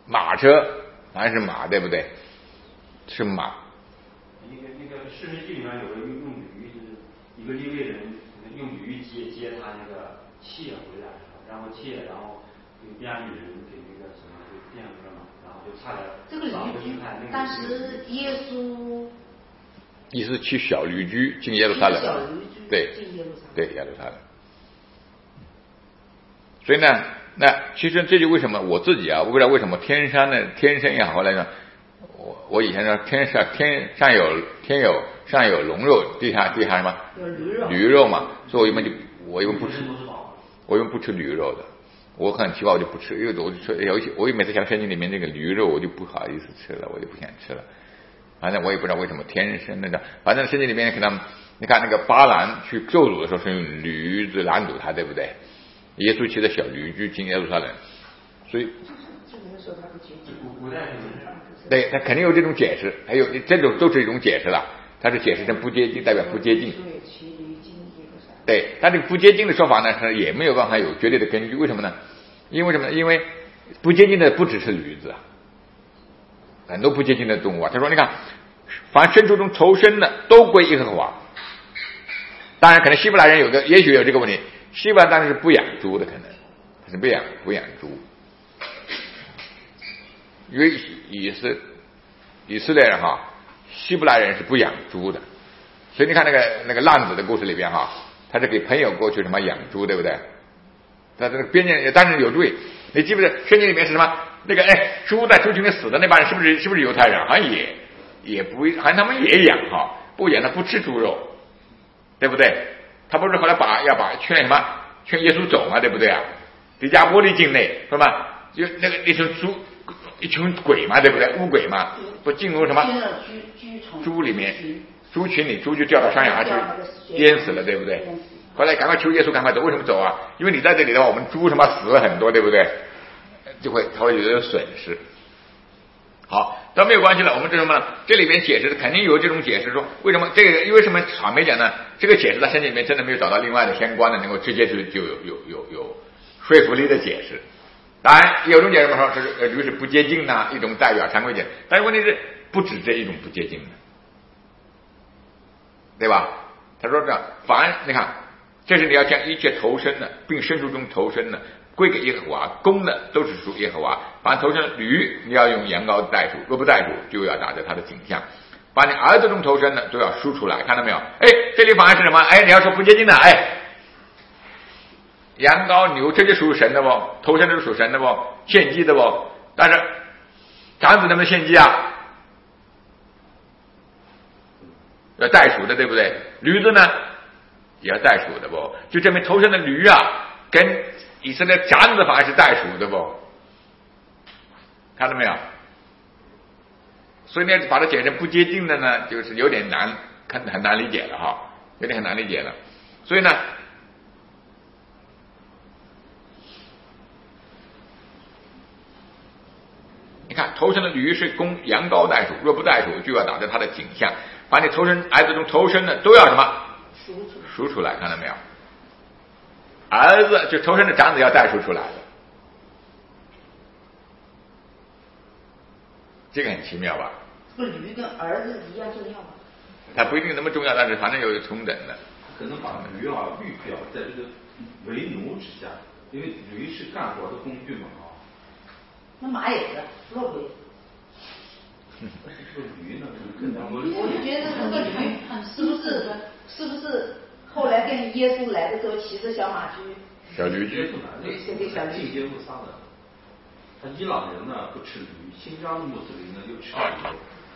S5: 马车，还是马，对不对？是马。
S8: 那个那个《士师记》里面有个用用驴，就是一个利未人用驴接接他那个妾回来，然后妾，然后便雅悯人给那个什么就变了嘛，然后就差点
S6: 这个驴驹，当时耶稣。
S5: 意思骑小驴驹进耶路撒冷，对，对耶路撒冷。所以呢，那其实这就为什么我自己啊，我不知道为什么天山呢，天生也好，后来呢，我我以前说天上天上有天有上有龙肉，地下地下什么
S6: 有驴肉，
S5: 驴肉嘛，所以我一般就我一般不吃，我一般不吃驴肉的。我很奇怪，我就不吃，因为我就说有一些，我每次想圣经里面那个驴肉，我就不好意思吃了，我就不想吃了。反正我也不知道为什么天生那个，反正圣经里面可能你看那个巴兰去咒诅的时候是用驴子拦阻他，对不对？耶稣骑着小驴驹进耶路撒冷，所以对他肯定有这种解释，还有这种都是一种解释了，他是解释成不接近，代表不接近。对，他这个不接近的说法呢，是也没有办法有绝对的根据，为什么呢？因为什么呢？因为不接近的不只是驴子啊。很多不接近的动物啊，他说：“你看，凡牲畜中头生的都归耶和华。当然，可能希伯来人有个，也许有这个问题。希伯来当然是不养猪的，可能他是不养不养猪，因为以色以色列人哈，希伯来人是不养猪的。所以你看那个那个浪子的故事里边哈，他是给朋友过去什么养猪，对不对？他这个边境当然有罪。你记不记得圣经里面是什么？那个哎，猪在猪群里死的那帮人是不是是不是犹太人？好像也也不，好像他们也养哈，不养他不吃猪肉，对不对？他不是后来把要把劝什么劝耶稣走嘛，对不对啊？迪加波利境内是吧？就那个那群猪一群鬼嘛，对不对？乌鬼嘛，不进入什么猪里面，猪群里猪就掉到山崖去淹死了，对不对？后来赶快求耶稣赶快走，为什么走啊？因为你在这里的话，我们猪什么死了很多，对不对？就会他会有点损失。好，但没有关系了。我们这什么呢？这里面解释肯定有这种解释，说为什么这个？因为什么草莓讲呢？这个解释在圣经里面真的没有找到另外的相关的能够直接就就有有有有说服力的解释。当然有种解释嘛，说是驴是不接近呐，一种代表常规解释。但是问题是不止这一种不接近的，对吧？他说这凡你看，这是你要将一切投生的，并牲畜中投生的。归给耶和华，公的都是属耶和华。把头生的驴，你要用羊羔代赎，若不代赎，就要打着他的颈项。把你儿子中头生的都要赎出来，看到没有？哎，这里反而是什么？哎，你要说不接近的，哎，羊羔牛这就属神的不？头生的是属神的不？献祭的不？但是长子能不能献祭啊？要代赎的，对不对？驴子呢，也要代赎的不？就证明头生的驴啊，跟以色列长子反而是代赎的不？看到没有？所以呢，把它解成不接近的呢，就是有点难，很很难理解了哈，有点很难理解了。所以呢，你看头生的驴是供羊羔代赎，若不代赎，就要打着他的颈项。把你头生儿子中头生的都要什么？赎出来，看到没有？儿子就头生的长子要代赎出来的，这个很奇妙吧？
S6: 这个驴跟儿子一样重要吗？
S5: 它不一定那么重要，但是反正有同等的。
S2: 可能把驴啊预表在这个为奴之下，因为驴是干活的工具嘛啊。
S6: 那马也是，骆驼也是。
S2: 这个驴呢，可能我
S6: 我就觉得这个驴是不是是不是后来跟耶稣来的时候骑着小马驹？
S5: 小驴驹。
S2: 耶稣来的进耶路撒冷，他伊朗人呢不吃驴，新疆的穆斯林呢又吃驴，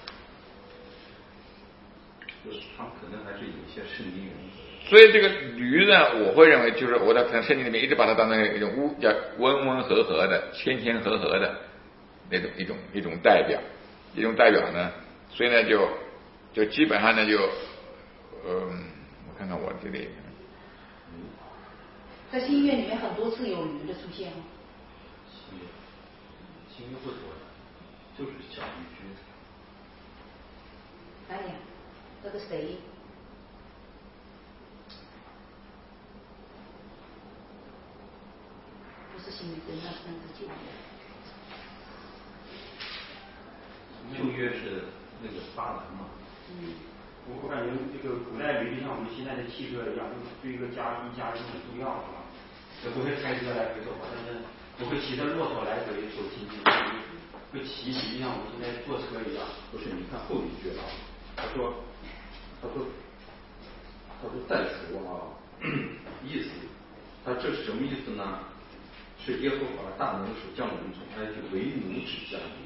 S2: 就是他们可能还是有一些圣经原因。
S5: 所以这个驴呢，我会认为就是我在看圣经里面一直把它当成一种乌叫温温和和的、谦谦和和的那种一种一种代表。一种代表呢，所以呢就就基本上呢就，嗯，我看看我这里，
S6: 在新约里面很多次有驴的出现吗？
S2: 新约，新约不多的，就是小驴驹。
S6: 哎呀，那个谁？不是新约，那是那是旧约。
S2: 旧约是那个巴兰嘛。
S8: 嗯。我我感觉这个古代驴就像我们现在的汽车一样，对一个家一家人很重要，是吧？就不会开车来回走，但是不会骑着骆驼来回走亲戚，会骑驴像我们现在坐车一样。
S2: 不是，你看后一句啊，他说，他说，他说再说啊，意思，他这是什么意思呢？是耶和华大能手将我们从埃及为奴之家里。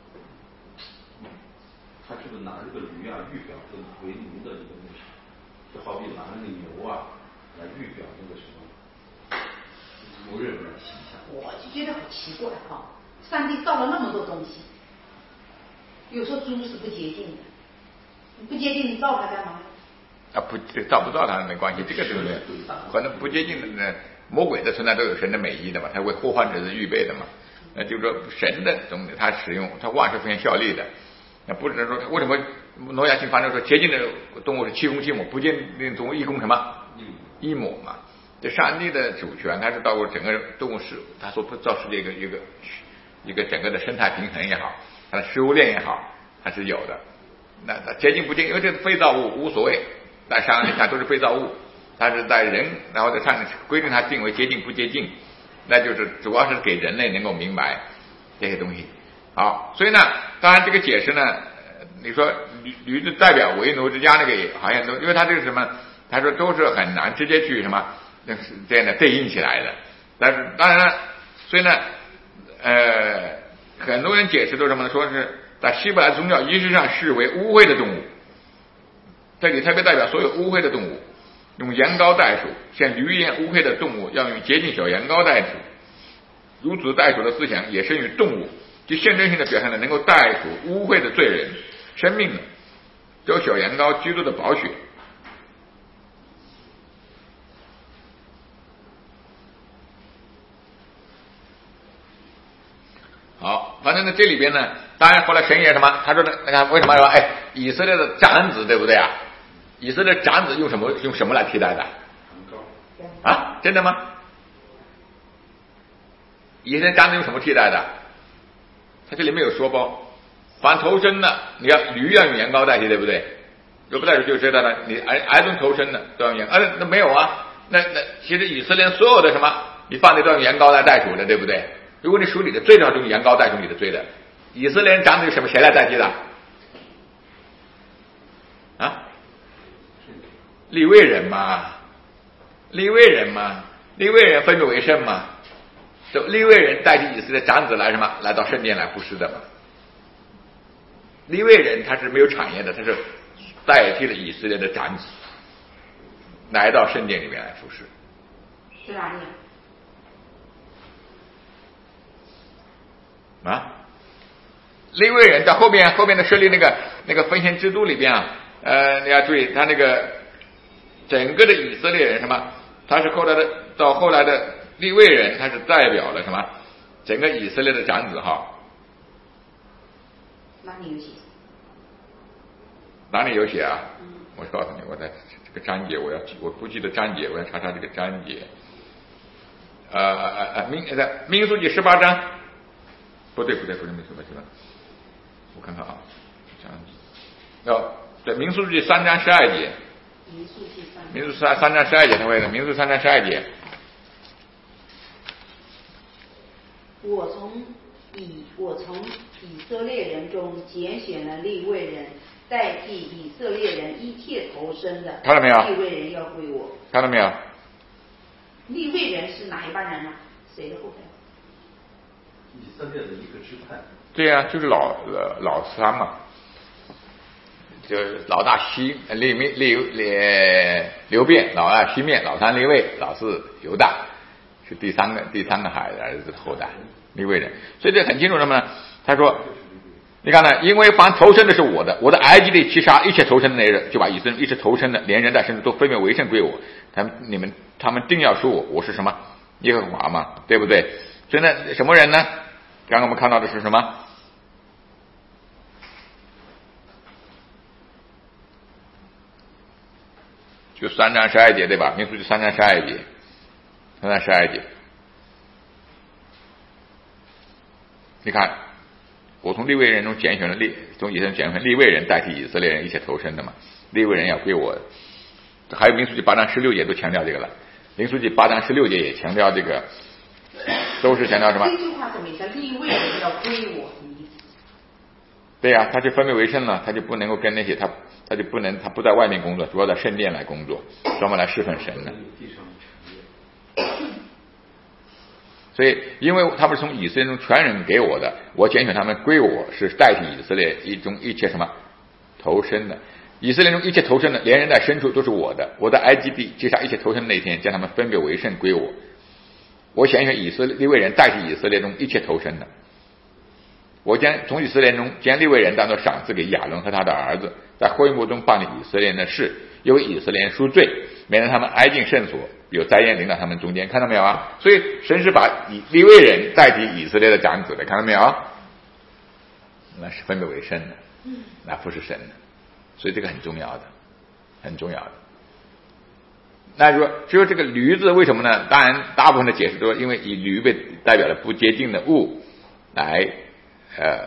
S2: 他是不是拿这个驴啊，预表这个为奴的一个那啥，就好比拿那个牛啊来预表那个什么奴人的形象。
S4: 我就觉得好奇怪哈、哦，上帝造了那么多东西，有说猪是不洁净的，不洁净你造它干嘛？
S5: 啊，不，造不造它没关系，这个对不对？可能不洁净的呢，魔鬼的存在都有神的美意的嘛，他为祸患者是预备的嘛。那就是说神的东西，他使用他万事奉献效力的。那不是说为什么挪亚经反正说洁净的动物是七公七母，不洁净的动物一公什么一母嘛？这上帝的主权，他是到过整个动物世，他所造世界一个一个一个整个的生态平衡也好，它的食物链也好，它是有的。那它洁净不洁净，因为这是非造物无所谓，在上帝看都是非造物，但是在人，然后在上帝规定它定为洁净不洁净，那就是主要是给人类能够明白这些东西。好，所以呢，当然这个解释呢，你说驴驴子代表为奴之家那个好像都，因为它这个什么，他说都是很难直接去什么，那是这样的对应起来的。但是当然了，所以呢，呃，很多人解释都什么呢？说是在希伯来宗教仪式上视为污秽的动物，这里特别代表所有污秽的动物，用羊羔代赎，像驴一样污秽的动物要用洁净小羊羔代赎。如此代赎的思想也生于动物。就象征性的表现了能够代赎污秽的罪人生命的，就小羊羔基督的宝血。好，反正呢这里边呢，当然后来神也什么，他说呢，那看为什么说哎以色列的长子对不对啊？以色列长子用什么用什么来替代的？啊，真的吗？以色列长子用什么替代的？他这里没有说包，凡投生的，你要驴要用羊羔代替，对不对？如果不代替就知道了，你儿儿童投生的都要用羊，啊，那没有啊，那那其实以色列所有的什么，你放的都要用羊羔来代赎的，对不对？如果你属你的罪的话，就用羊羔代赎你的罪的。以色列人长子有什么谁来代替的？啊？利未人嘛，利未人嘛，利未人分别为圣嘛。就利未人代替以色列长子来什么？来到圣殿来服侍的嘛。利未人他是没有产业的，他是代替了以色列的长子，来到圣殿里面来服侍。
S6: 在哪里？
S5: 啊？利未人到后面后面的设立那个那个分献制度里边啊，呃，你要注意，他那个整个的以色列人什么？他是后来的到后来的。利未人他是代表了什么？整个以色列的长子哈。
S6: 哪里有写？
S5: 哪里有写啊？嗯、我告诉你，我在这个章节我要我不记得章节，我要查查这个章节。呃呃呃，民呃民数记十八章，不对不对不对，没错没错，我看看啊，章节哦对，民数记三章十二节。
S6: 民数记三。
S5: 民数三三章十二节，他会的，民数三章十二节。
S6: 我从以我从以色列人中拣选了利未人，代替以色列人一切投生的。
S5: 看到没有？
S6: 利未人要归我。
S5: 看到没有？
S6: 利未人是哪一帮人呢？谁的后代？
S2: 以色列的一个支派。
S5: 对呀、啊，就是老老老三嘛，就是老大西利利利流辩，老二西面，老三利未，老四犹大。是第三个第三个孩子儿子的后代利未人，所以这很清楚什么呢？他说，你看呢，因为凡投生的是我的，我的埃及地击杀一切投生的人，就把以色列一切投生的连人带牲畜都分别为圣归我。他们你们他们定要说我我是什么耶和华嘛，对不对？所以呢，什么人呢？刚刚我们看到的是什么？就三章十二节对吧？民数记三章十二节。三章十二节，你看我从利未人中拣选了利，从以色列拣选利未人代替以色列人一切投生的嘛，利未人要归我。还有民数记八章十六节都强调这个了，民数记八章十六节也强调这个，都是强调什么？
S6: 这句话什么意思？利未人要归我。
S5: 对呀、啊，他就分别为圣了，他就不能够跟那些他他就不能他不在外面工作，主要在圣殿来工作，专门来侍奉神的。所以，因为他们是从以色列中全人给我的，我拣选他们归我，是代替以色列一中一切什么投生的。以色列中一切投生的，连人带牲畜都是我的。我在埃及地击杀一切投生那一天，将他们分别为圣归我。我拣选以色列利未人代替以色列中一切投生的。我将从以色列中将利未人当作赏赐给亚伦和他的儿子，在会幕中办理以色列人的事，又为以色列人赎罪，免得他们挨近圣所，有灾殃临到他们中间。看到没有啊？所以神是把以利未人代替以色列的长子的，看到没有？那是分别为圣的，那不是神的，所以这个很重要的，很重要的。那说只有这个驴字为什么呢？当然大部分的解释都是因为以驴被代表了不洁净的物来呃，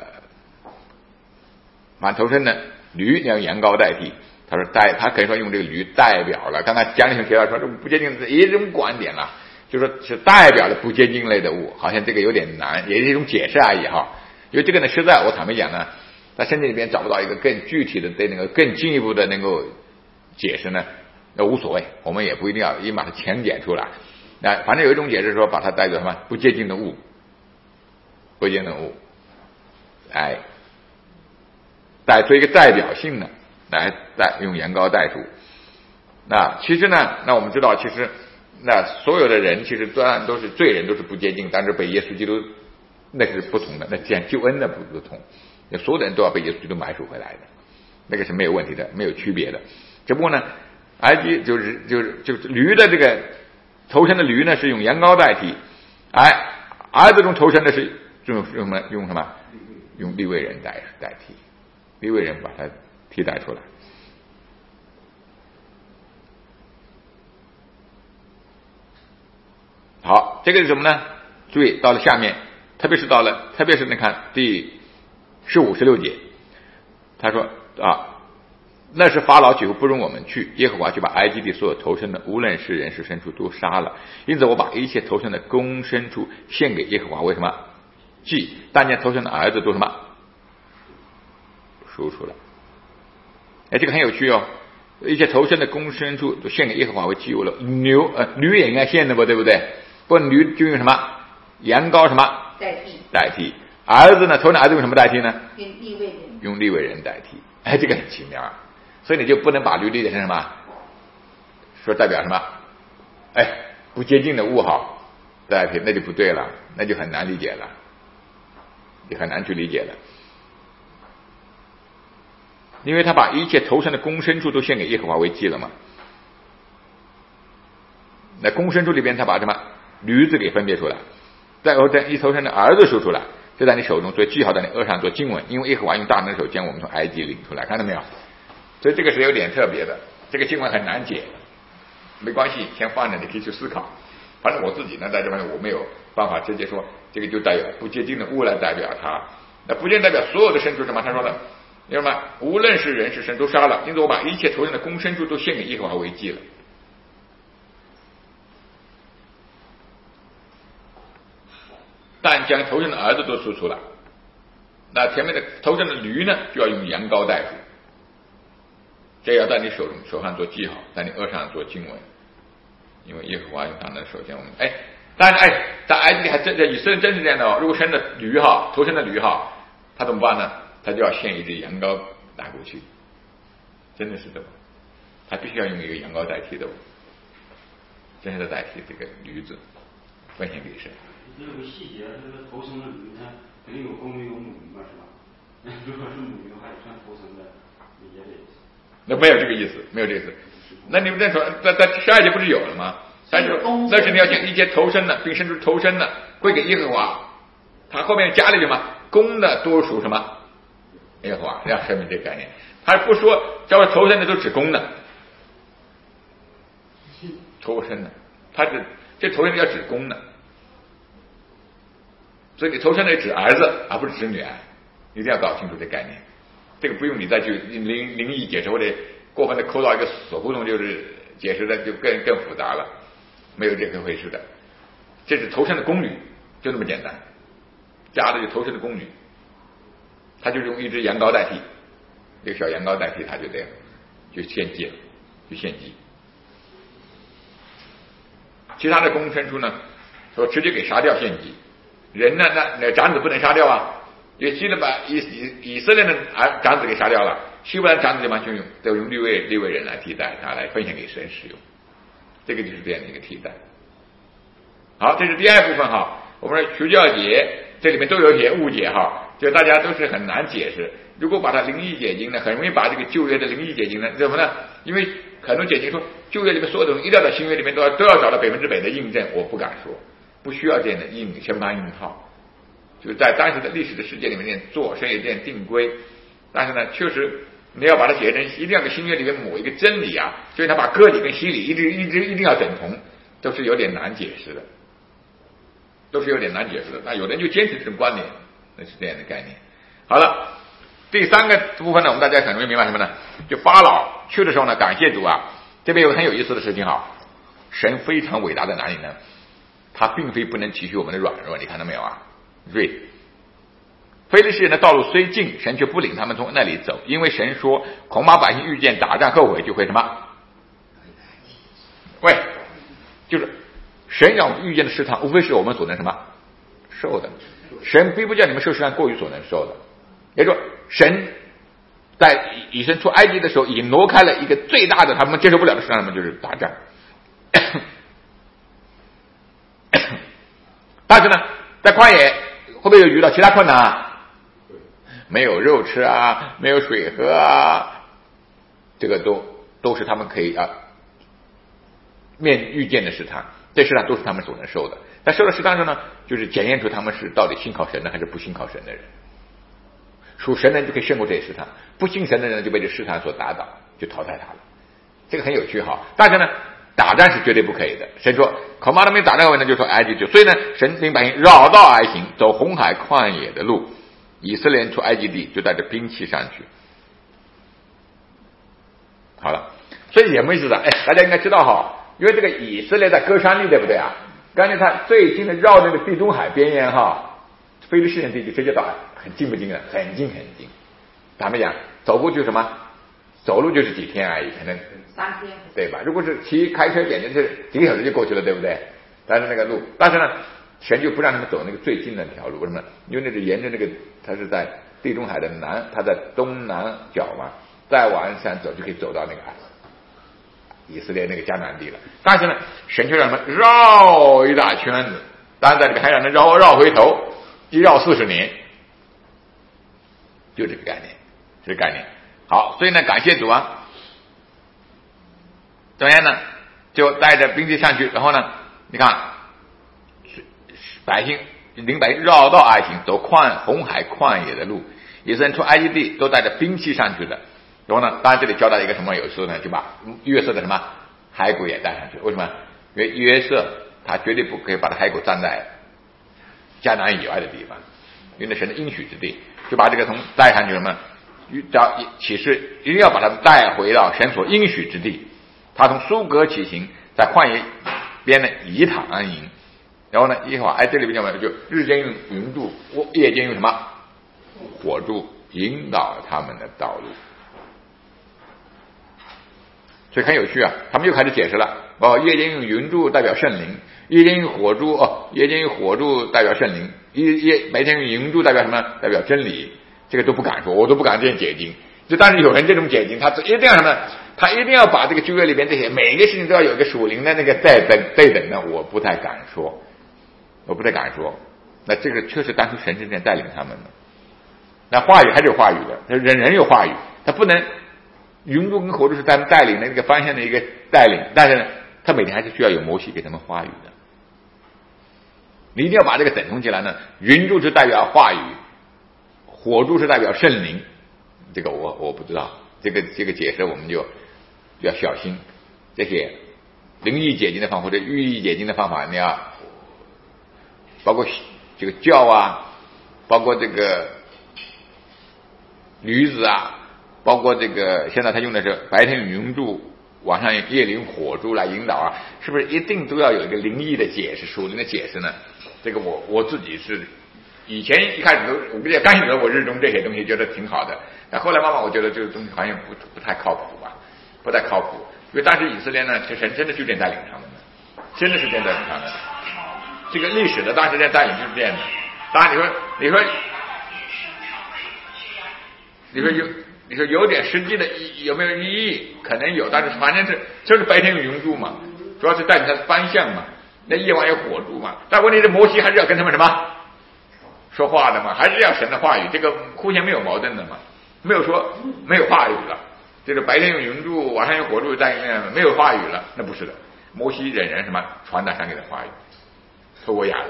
S5: 满头身的驴要用羊羔代替。他说代，他可以说用这个驴代表了。刚才讲理学提到说这不洁净是一种观点了，就说是代表了不洁净类的物，好像这个有点难，也是一种解释而已哈。因为这个呢，实在我坦白讲呢，在圣经里边找不到一个更具体的、对那个更进一步的能够解释呢，那无所谓，我们也不一定要一把它强解出来。那反正有一种解释说，把它代表什么不洁净的物，不洁净的物。哎，带做一个代表性的，来带用羊羔代赎。那其实呢，那我们知道，其实那所有的人其实当然都是罪人，都是不洁净，但是被耶稣基督那是不同的，那讲救恩的不同，所有的人都要被耶稣基督买赎回来的，那个是没有问题的，没有区别的。只不过呢，埃及就是就是就是驴的这个头生的驴呢是用羊羔代替，哎，儿子中头生的是用用什么用什么？用利未人代代替，利未人把它替代出来。好，这个是什么呢？注意到了下面，特别是到了，特别是你看第十五、十六节，他说啊，那时法老几乎不容我们去，耶和华就把埃及地所有投生的，无论是人是牲畜，都杀了。因此我把一切投生的公牲畜献给耶和华，为什么？祭，当年投生的儿子都什么赎出来？哎，这个很有趣哦。一些投生的公牲畜都献给耶和华为祭物了。牛呃驴也应该献的吧，对不对？不驴就用什么羊羔什么
S6: 代替
S5: 代替。儿子呢，投生的儿子用什么代替呢？
S6: 用利未人。
S5: 用利未人代替。哎，这个很奇妙啊。所以你就不能把驴理解成什么？说代表什么？哎，不洁净的物好代替，那就不对了，那就很难理解了。也很难去理解的，因为他把一切投生的公牲畜都献给耶和华为祭了嘛。那公牲畜里边，他把什么驴子给分别出来，再后在一头生的儿子赎出来，就在你手中做记号，在你额上做经文，因为耶和华用大能的手将我们从埃及领出来，看到没有？所以这个是有点特别的，这个经文很难解，没关系，先放着，你可以去思考。反正我自己呢，在这方面我没有办法直接说这个就代表不洁净的物来代表它，那不洁净代表所有的牲畜什么？他说的，你知道吗？无论是人是牲都杀了，因此我把一切投生的公牲畜都献给耶和华为祭了。但将投生的儿子都赎出来，那前面的投生的驴呢，就要用羊羔代赎，这要在你手中手上做记号，在你额上做经文。因为耶和华用大能的手将我们，哎，当然，哎，在埃及里还真，在以色列真是这样的哦。如果生的驴哈，头生的驴哈，他怎么办呢？他就要献一只羊羔拿过去，真的是的，他必须要用一个羊羔代替的，真是在代替这个驴子，奉献给神。
S8: 这有个细节，这个头生的驴呢，肯定有公驴有母驴嘛，是吧？如果是母驴的话，也算头生的，也得。
S5: 那没有这个意思，没有这个意思。那你们再说，在在十二节不是有了吗？但是那是你要将一切投生的，并生出投生的归给耶和华。他后面加了一句什么？公的多属什么？耶和华，要说明这个概念。他不说，叫我投生的都指公的，投生的，他指这投生的要指公的，所以你投生的指儿子，而不是指女儿。 一定要搞清楚这概念。这个不用你再去灵灵异解释或者过分的抠到一个死胡同，就是解释的就更更复杂了，没有这个回事的。这是投生的宫女，就这么简单，加的就投生的宫女，他就用一只羊羔代替，一个小羊羔代替，他就这样就献祭了，就献祭。其他的公生书呢，说直接给杀掉献祭，人呢，那那长子不能杀掉啊，也希了把以以以色列的儿长子给杀掉了，希伯来长子就完全用都用利未利未人来替代他，来分享给神使用，这个就是这样的一个替代。好，这是第二部分哈。我们说除酵节这里面都有一些误解哈，就大家都是很难解释。如果把它灵异解经呢，很容易把这个旧约的灵异解经呢，怎么呢？因为很多解经说旧约里面所有的东西一定要到新约里面都要都要找到百分之百的印证，我不敢说，不需要这样的印生搬硬套，就是在当时的历史的世界里面做，所以这样定规。但是呢，确实你要把它写成一定要跟新约里面某一个真理啊，所以他把割礼跟洗礼一直一直一定要等同，都是有点难解释的，都是有点难解释的。那有人就坚持这种观点，那是这样的概念。好了。第三个部分呢，我们大家很容易明白什么呢？就法老去的时候呢，感谢主啊。这边有个很有意思的事情啊，神非常伟大在哪里呢？他并非不能体恤我们的软弱，你看到没有啊？对，非利士人的道路虽近，神却不领他们从那里走，因为神说，恐怕百姓遇见打仗后悔，就会什么？喂，就是神让我们遇见的试探，无非是我们所能什么受的。神并不叫你们受试探过于所能受的。也就是说，神在以色列出埃及的时候，已经挪开了一个最大的他们接受不了的事情，就是打仗。但是呢，在旷野会不会有遇到其他困难啊？没有肉吃啊，没有水喝啊，这个都都是他们可以啊面遇见的试探，这试探都是他们所能受的。在受的试探中呢，就是检验出他们是到底信靠神的还是不信靠神的人。属神的人就可以胜过这些试探，不信神的人就被这试探所打倒，就淘汰他了。这个很有趣哈。但是呢，打仗是绝对不可以的。神说，恐怕他们打仗呢，就说埃及就，所以呢，神令百姓绕道而行，走红海旷野的路。以色列人出埃及地就带着兵器上去。好了，所以也没意思的。哎，大家应该知道哈，因为这个以色列在歌山地，对不对啊？刚才他最近的绕那个地中海边沿哈，非利士人地就直接到。很近不近啊？很近很近。咱们讲走过去什么？走路就是几天而已，可能
S6: 三天，
S5: 对吧？如果是骑开车，简直是几个小时就过去了，对不对？但是那个路，但是呢，神就不让他们走那个最近的那条路，为什么？因为那是沿着那个，它是在地中海的南，它在东南角嘛，再往山走就可以走到那个以色列那个迦南地了。但是呢，神就让他们绕一大圈子，但是在这个还让他绕绕回头，一绕四十年。就这个概念，这个概念。好，所以呢，感谢主啊。怎么样呢？就带着兵器上去，然后呢，你看，百姓领百姓绕道而行，走旷红海旷野的路。以色列人出埃及地都带着兵器上去的。然后呢，当然这里教到一个什么有事呢？就把约瑟的什么骸骨也带上去。为什么？因为约瑟他绝对不可以把他骸骨站在迦南以外的地方，因为那神的应许之地。就把这个从带上去什么，找启示一定要把他们带回到神所应许之地。他从苏格起行，在旷野边的以坦安营。然后呢，一会儿哎，这里边讲就日间用云柱，夜间用什么火柱引导他们的道路。所以很有趣啊，他们又开始解释了。哦，夜间用云柱代表圣灵，夜间用火柱哦，夜间用火柱代表圣灵，夜夜白天用云柱代表什么？代表真理。这个都不敢说，我都不敢这样解经。就但是有人这种解经，他一定要什么？他一定要把这个旧约里边这些每一个事情都要有一个属灵的那个对等对等的，我不太敢说，我不太敢说。那这个确实当初神是这样带领他们的。那话语还是有话语的，人人有话语，他不能云柱跟火柱是他们带领的那个方向的一个带领，但是呢，他每天还是需要有摩西给他们话语的。你一定要把这个等同起来呢，云柱是代表话语，火柱是代表圣灵。这个我我不知道，这个这个解释我们就要小心。这些灵异解经的方法或者寓意解经的方法，你要包括这个教啊，包括这个驴子啊，包括这个现在他用的是白天云柱，晚上夜灵火柱来引导啊，是不是一定都要有一个灵异的解释，属灵的解释呢？这个我我自己是以前一开始都我跟你刚开始我日中这些东西觉得挺好的，但后来慢慢我觉得这个东西好像不不太靠谱吧，不太靠谱。因为当时以色列呢，其实神真的就这样带领他们的，真的是这样带领他们的。这个历史的当时这带领就是这样的。当然你说你说你说有你说有点实际的意有没有意义？可能有，但是反正是就是白天有云柱嘛，主要是带领他的方向嘛。那夜晚有火柱嘛，但问题是摩西还是要跟他们什么说话的嘛，还是要神的话语，这个互相没有矛盾的嘛，没有说没有话语了。这个白天用云柱，晚上用火柱在里面，没有话语了，那不是的。摩西仍然什么传达上帝的话语，透过亚伦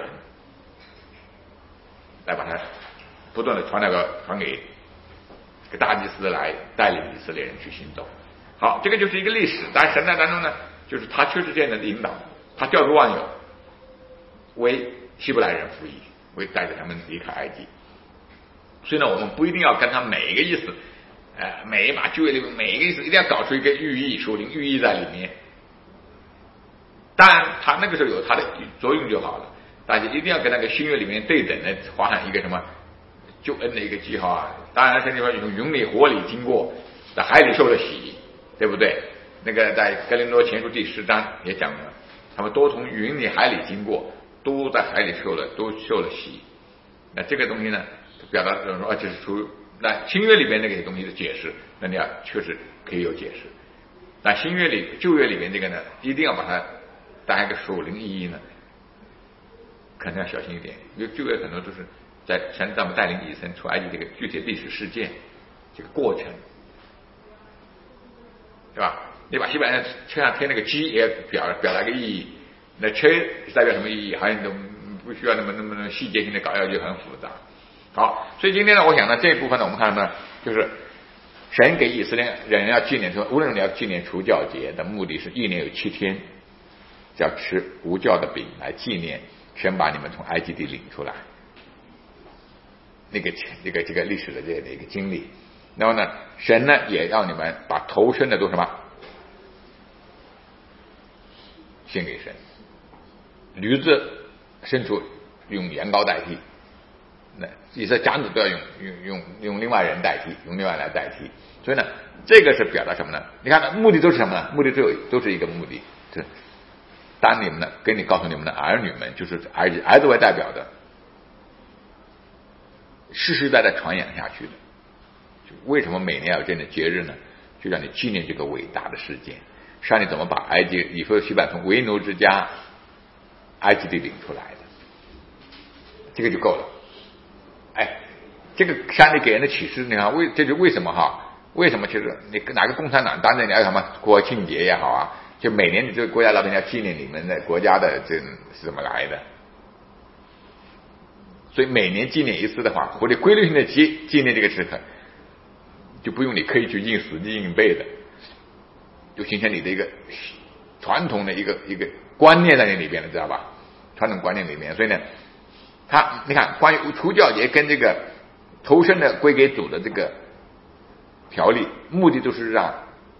S5: 来把它不断的传达个传给这个大祭司来带领以色列人去行走。好，这个就是一个历史。但是神在当中呢，就是他确实这样的引导，他调度万有，为希伯来人服役，为带着他们离开埃及。所以呢，我们不一定要跟他每一个意思。呃，每一把旧约里面每一个意思一定要搞出一个寓意，属灵寓意在里面。当然，他那个时候有他的作用就好了，但是一定要跟那个新约里面对等的画上一个什么救恩的一个记号啊。当然，这地方用云里火里经过，在海里受了洗，对不对？那个在哥林多前书第十章也讲了，他们都从云里海里经过，都在海里受了，都受了洗。那这个东西呢，表达就是说，这是出。那新约里边那个东西的解释，那你要确实可以有解释。但新约里、旧约里边这个呢，一定要把它当一个属灵意义呢，可能要小心一点。因为旧约很多都是在神咱们带领以色列出埃及这个具体历史事件这个过程，对吧？你把西班牙车上贴那个鸡也表表达个意义，那车代表什么意义？好像都不需要那么那么那么细节性的搞，要就很复杂。好，所以今天呢，我想呢，这一部分呢，我们看呢，就是神给以色列人要纪念说，无论你要纪念除酵节的目的是一年有七天，要吃无酵的饼来纪念神把你们从埃及地领出来，那个这个这个历史的这样的一个经历。然后呢，神呢也让你们把头生的都什么献给神，驴子牲畜用羊羔代替。那以色列长子都要用用用用另外人代替，用另外来代替。所以呢，这个是表达什么呢？你看，目的都是什么呢？目的都有都是一个目的，是当你们呢，跟你告诉你们的儿女们，就是儿子儿子为代表的，世世代代传扬下去的。就为什么每年要有这样的节日呢？就让你纪念这个伟大的事件，上帝怎么把埃及以色列西版从为奴之家埃及地领出来的，这个就够了。哎，这个上帝给人的启示，你看为这就为什么哈？为什么其实你哪个共产党当着你要什么国庆节也好啊，就每年你这个国家老百姓要纪念你们的国家的这是怎么来的？所以每年纪念一次的话，或者规律性的纪纪念这个时刻，就不用你刻意去硬死记硬背的，就形成你的一个传统的一个一个观念在那里边了，知道吧？传统观念里面，所以呢。他你看，关于除酵节跟这个头生的归给主的这个条例，目的都是让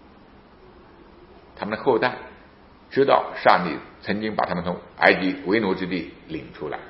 S5: 他们的后代知道上帝曾经把他们从埃及为奴之地领出来，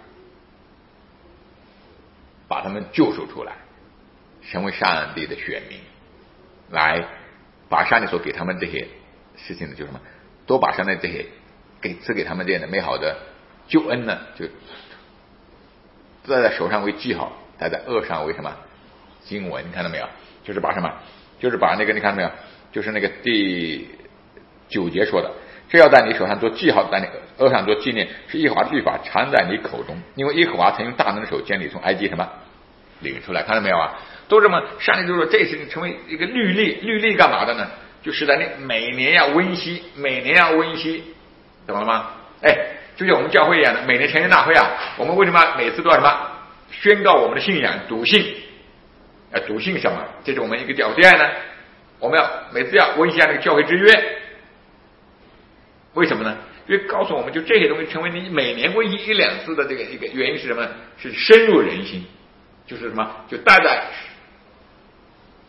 S5: 把他们救赎出来，成为上帝的选民，来把上帝所给他们这些事情的就什么，都把上帝这些给赐给他们这样的美好的救恩呢，就戴在手上为记号，戴在额上为什么经文？你看到没有？就是把什么？就是把那个你看到没有？就是那个第九节说的，这要在你手上做记号，在你额上做纪念，是耶和华的律法常在你口中，因为耶和华曾用大能的手将你从埃及什么领出来，看到没有啊？都这么上帝就说这是成为一个律例，律例干嘛的呢？就是在你每年要温习，每年要温习，懂了吗？哎。就像我们教会一样的，每年全年大会啊，我们为什么每次都要什么宣告我们的信仰笃信？啊，笃信什么？这是我们一个教会。第二呢，我们要每次要温习下那个教会之约。为什么呢？因为告诉我们就这些东西成为你每年温习一两次的这个一个原因是什么？是深入人心，就是什么？就带在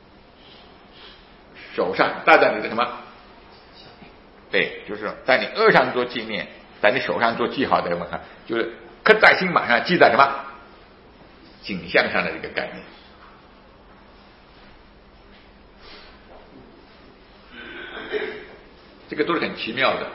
S5: 手上，戴在你的什么？对，就是在你额上做纪念，在你手上做记号的什么？就是刻在心板上，记在什么？景象上的这个概念。这个都是很奇妙的。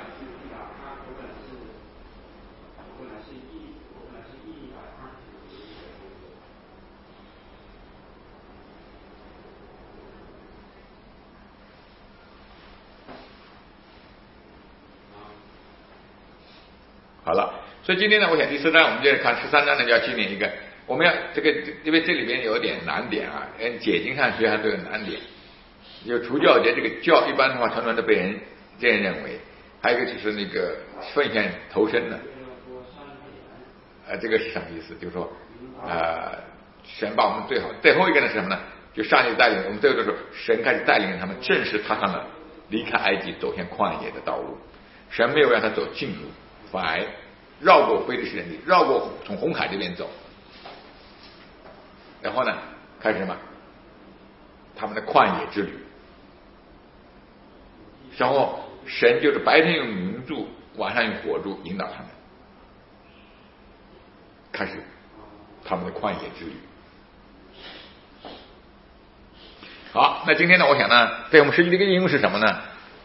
S5: 好了，所以今天呢，我想第四章我们接着看十三章呢，就要纪念一个，我们要这个，因为这里边有点难点啊，嗯，解经上实际上都有难点。就除教节这个教，一般的话常常都被人这样认为，还有一个就是那个奉献投身的，呃，这个是什么意思？就是说，呃，神把我们最好，最后一个呢是什么呢？就上帝带领我们，最后的时候，神开始带领他们正式踏上了离开埃及走向旷野的道路。神没有让他走近路，反而绕过非利士人地，绕过从红海这边走，然后呢，开始什么？他们的旷野之旅。然后神就是白天用云柱，晚上用火柱引导他们，开始他们的旷野之旅。好，那今天呢，我想呢，对我们实际的一个应用是什么呢？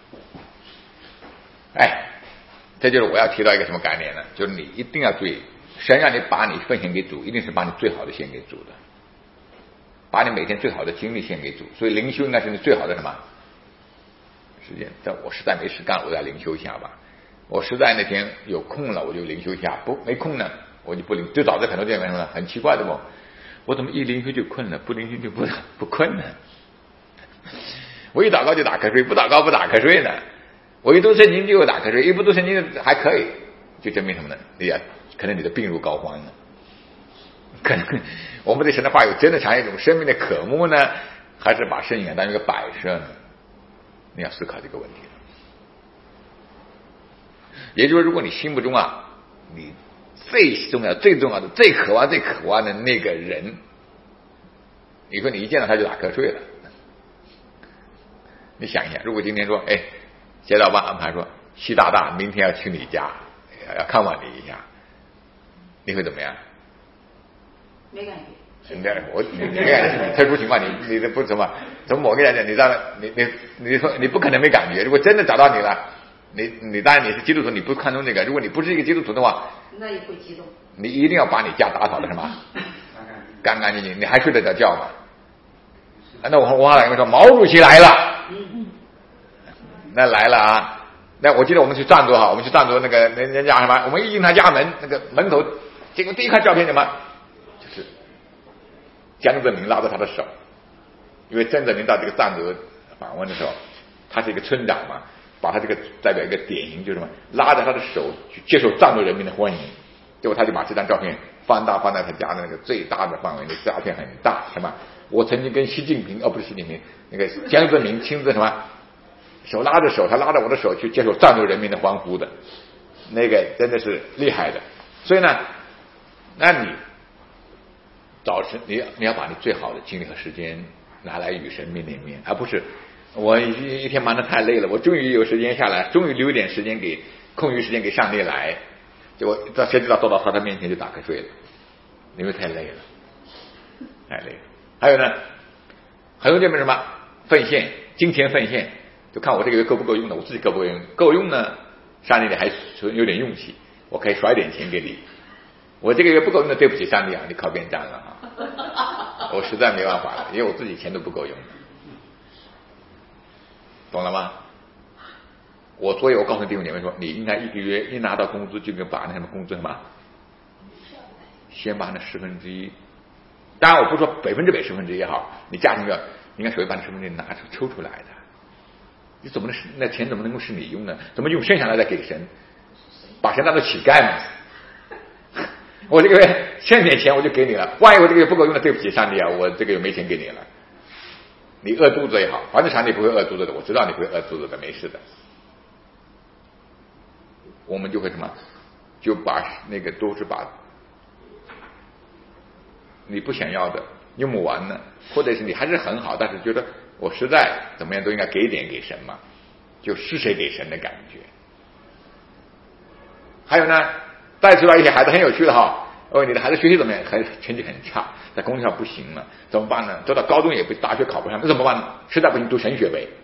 S5: 哎，这就是我要提到一个什么概念呢？就是你一定要注意，神让你把你奉献给主，一定是把你最好的献给主的，把你每天最好的精力献给主。所以灵修应该是你最好的什么时间？这我实在没事干，我要灵修一下吧。我实在那天有空了，我就灵修一下；不没空呢，我就不灵。最早在很多地方呢，很奇怪的不，我怎么一灵修就困了，不灵修就不不困呢？我一祷告就打瞌睡，不祷告不打瞌睡呢。我一读圣经就打瞌睡，一不读圣经还可以，就证明什么呢？你呀，可能你的病入膏肓了。可能我们对神的话有真的产生一种生命的渴慕呢，还是把圣言当一个摆设呢？你要思考这个问题。也就是如果你心目中啊，你最重要、最重要的、最渴望、最渴望的那个人，你说你一见到他就打瞌睡了。你想一下，如果今天说，哎，街道办安排说，习大大明天要去你家，要看望你一下，你会怎么样？
S6: 没感觉。
S5: 你这我你没感觉，特殊情况你你这不什么？从某个人讲，你知道你你你说你不可能没感觉。如果真的找到你了，你你当然你是基督徒，你不看重这个。如果你不是一个基督徒的话，
S6: 那也会激动。
S5: 你一定要把你家打扫的什么干干净净，你还睡得着觉吗？那我我跟你说，毛主席来了。那来了啊！那我记得我们去藏族哈，我们去藏族那个人人家什么，我们一进他家门，那个门口，结果第一看照片什么，就是江泽民拉着他的手，因为江泽民到这个藏族访问的时候，他是一个村长嘛，把他这个代表一个典型，就是什么，拉着他的手去接受藏族人民的欢迎，结果他就把这张照片放大放在他家的那个最大的范围内，照片很大，什么？我曾经跟习近平，哦不是习近平，那个江泽民亲自什么？手拉着手，他拉着我的手去接受藏族人民的欢呼的，那个真的是厉害的。所以呢，那你早晨你你要把你最好的精力和时间拿来与神面对面，而不是我一一天忙得太累了，我终于有时间下来，终于留一点时间给空余时间给上帝来，结果到谁知道走到他的面前就打瞌睡了，因为太累了，太累了。还有呢，很多这边什么奉献，金钱奉献。就看我这个月够不够用的，我自己够不够用？够用呢，上帝还有点用气，我可以甩点钱给你。我这个月不够用的，对不起上帝啊，你靠边站了啊！我实在没办法了，因为我自己钱都不够用，懂了吗？我所以，我告诉弟兄姐妹说，你应该一个月一拿到工资就给把那什么工资什么，先把那十分之一，当然我不说百分之百十分之一也好，你家庭要应该首先把那十分之一拿出抽出来的。你怎么能那钱怎么能够是你用呢？怎么用剩下来再给神？把神当做乞丐吗？我这个月剩点钱我就给你了，万一我这个月不够用的，对不起上帝啊，我这个月没钱给你了。你饿肚子也好，反正上帝不会饿肚子的，我知道你不会饿肚子的，没事的。我们就会什么，就把那个都是把你不想要的用不完呢，或者是你还是很好，但是觉得我实在怎么样都应该给一点给神嘛，就施舍给神的感觉。还有呢，带出来一些孩子很有趣的哈，哦，你的孩子学习怎么样？孩子成绩很差，在公立学校不行了，怎么办呢？走到高中也不，大学考不上，那怎么办呢？实在不行读神学呗。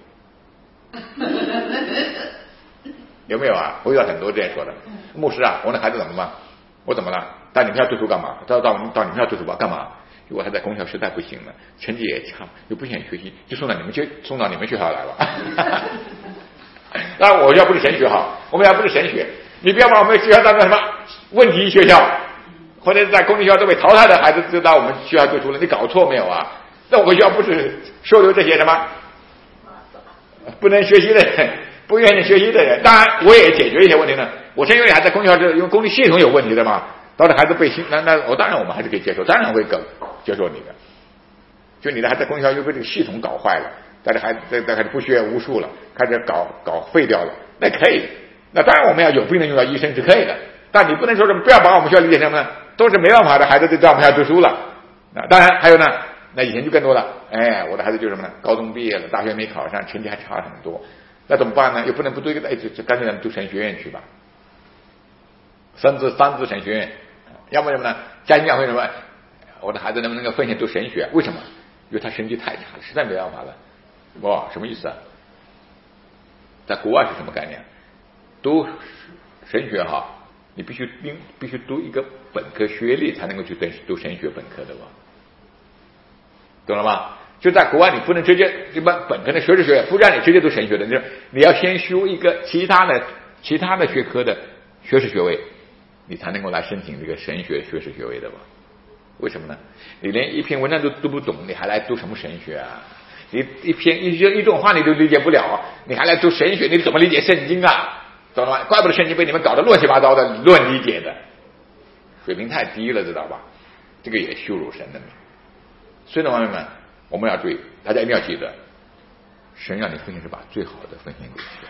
S5: 有没有啊？我遇到很多这样说的，牧师啊，我的孩子怎么办？我怎么了？到你们校读书干嘛？到到到你们校读书吧，干嘛？如果他在公校实在不行了，成绩也差，又不想学习，就送到你们学送到你们学校来了。当然，我学校不是神学哈，我们学校不是神学，你不要把我们学校当成什么问题学校，或者是在公立学校都被淘汰的孩子知道我们学校读书了，你搞错没有啊？那我们学校不是收留这些什么不能学习的人，不愿意学习的人。当然，我也解决一些问题呢。我是因为还在公立学校，因为公立系统有问题的嘛，导致孩子被新，那那我当然我们还是可以接受，当然会更接受你的。就你的孩子在公立学校又被这个系统搞坏了，但是孩子在在开始不学无术了，开始搞搞废掉了，那可以。那当然我们要有病人用到医生是可以的，但你不能说什么不要把我们学校理解成什么，都是没办法的孩子就在我们学校读书了。那当然还有呢，那以前就更多了，哎，我的孩子就什么呢？高中毕业了，大学没考上，成绩还差很多，那怎么办呢？又不能不读一个，哎，就就干脆让他们读神学院去吧。三字三字神学院，要么什么呢？家庭教会什么？我的孩子能不能够奉献读神学？为什么？因为他成绩太差了，实在没办法了。哇，什么意思啊？在国外是什么概念？读神学哈，你必须必必须读一个本科学历才能够去读神学本科的吧？懂了吗？就在国外，你不能直接一般本科的学士学位不让你直接读神学的，你你要先修一个其他的其他的学科的学士学位，你才能够来申请这个神学学士学位的吧？为什么呢？你连一篇文章都读不懂，你还来读什么神学啊？你一篇一一种话你都理解不了，你还来读神学？你怎么理解圣经啊？懂了吗？怪不得圣经被你们搞得乱七八糟的，乱理解的，水平太低了，知道吧？这个也羞辱神的名。所以呢，朋友们，我们要注意，大家一定要记得，神让你奉献是把最好的奉献给神，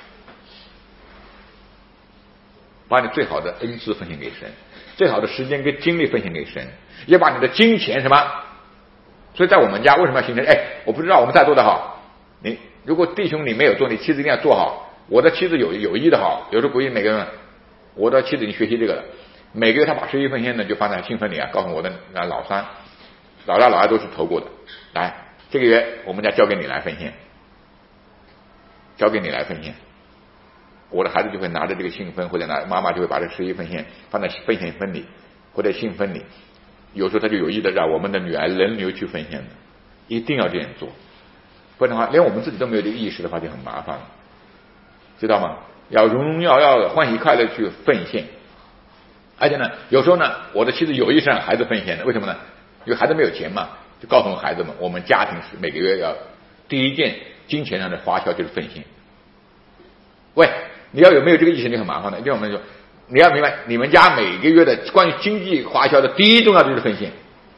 S5: 把你最好的恩赐奉献给神，最好的时间跟精力奉献给神，也把你的金钱什么。所以在我们家为什么要形成？哎，我不知道我们在做的好，你如果弟兄你没有做，你妻子一定要做好。我的妻子有有意的好，有时候鼓励每个人，我的妻子已经学习这个了，每个月他把十一奉献呢就放在信封里啊，告诉我的老三、老大、老二都是投过的，来这个月我们家交给你来奉献，交给你来奉献。我的孩子就会拿着这个信封，或者拿妈妈就会把这十一奉献放在奉献分里或者信封里，有时候他就有意的让我们的女儿轮流去奉献的，一定要这样做，不然的话连我们自己都没有这个意识的话就很麻烦了，知道吗？要荣荣耀耀的欢喜快乐去奉献。而且呢，有时候呢，我的妻子有意识让孩子奉献的，为什么呢？因为孩子没有钱嘛，就告诉孩子们，我们家庭是每个月要第一件金钱上的花销就是奉献。喂，你要有没有这个意识，你很麻烦的。一定要我们说，你要明白，你们家每个月的关于经济花销的第一重要就是奉献。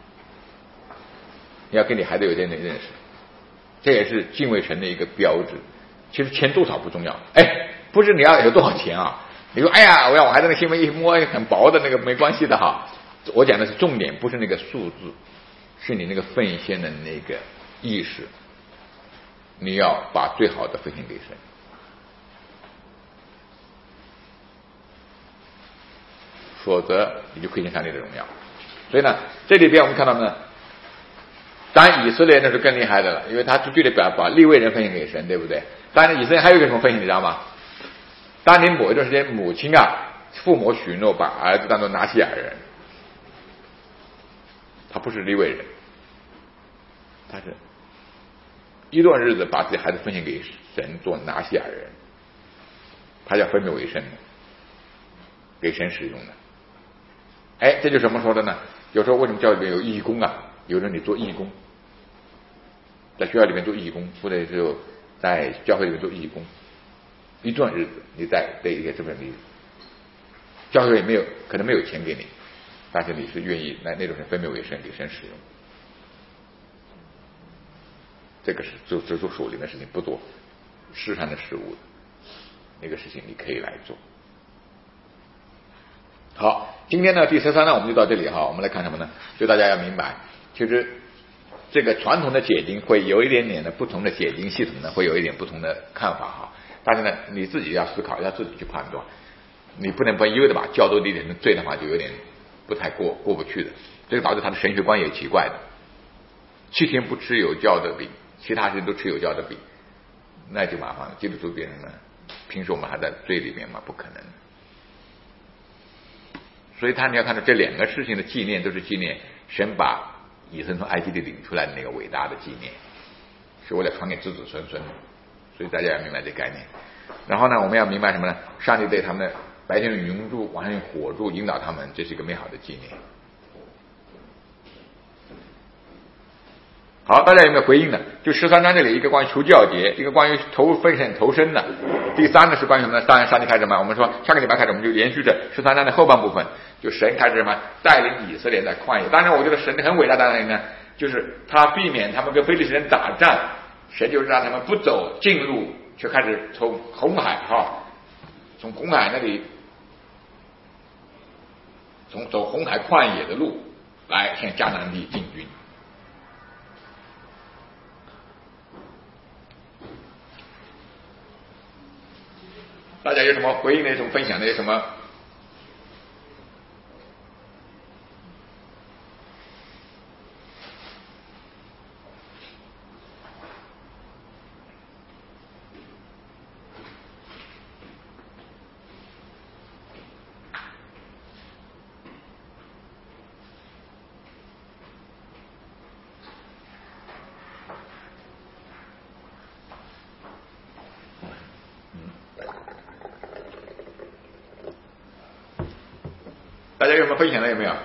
S5: 你要跟你孩子有点点认识，这也是敬畏神的一个标志。其实钱多少不重要，哎，不是你要有多少钱啊？你说哎呀，我要我孩子那个信封一摸很薄的那个没关系的哈。我讲的是重点，不是那个数字，是你那个奉献的那个意识。你要把最好的奉献给神，否则你就亏欠上帝的荣耀。所以呢，这里边我们看到呢，当然以色列那是更厉害的了，因为他具体把把利未人奉献给神，对不对？当然以色列还有一个什么奉献，你知道吗？当年某一段时间，母亲啊，父母许诺把儿子当作拿西尔人，他不是利未人，他是一段日子把自己孩子奉献给神做拿西尔人，他要分别为圣的，给神使用的。哎，这就什么说的呢？有时候为什么教育里面有义工啊？有时候你做义工，在学校里面做义工，或者是在教会里面做义工，一段日子你在对一些这么你教会也没有可能没有钱给你，但是你是愿意来那种人分别为圣给神使用，这个是做只做属灵的事情，不做世上的事物的那个事情你可以来做。好，今天呢第十三呢我们就到这里哈，我们来看什么呢？就大家要明白，其实这个传统的解经会有一点点的不同的解经系统呢，会有一点不同的看法哈。但是呢，你自己要思考，要自己去判断，你不能不一味的把教都理解成对的话，就有点不太过过不去的。这个导致他的神学观也奇怪的，七天不吃有教的饼，其他人都吃有教的饼，那就麻烦了。基督徒变成了，平时我们还在罪里面嘛，不可能。所以他你要看到这两个事情的纪念都是纪念神把以色列从埃及里领出来的那个伟大的纪念，是为了传给子子孙孙。所以大家要明白这概念。然后呢，我们要明白什么呢？上帝对他们白天用云柱，晚上用火柱引导他们，这是一个美好的纪念。好，大家有没有回应呢？就十三章这里一个关于除教节，一个关于投分神投身的。第三个是关于什么呢？当然上帝开始什么？我们说下个礼拜开始，我们就延续着十三章的后半部分，就神开始什么带领以色列在旷野。当然，我觉得神很伟大在哪里呢？就是他避免他们跟非利士人打仗，神就让他们不走近路，却开始从红海哈，从红海那里，从走红海旷野的路来向迦南地进军。大家有什么回应的？有什么分享的？有什么？大家有什么分享的？有没有？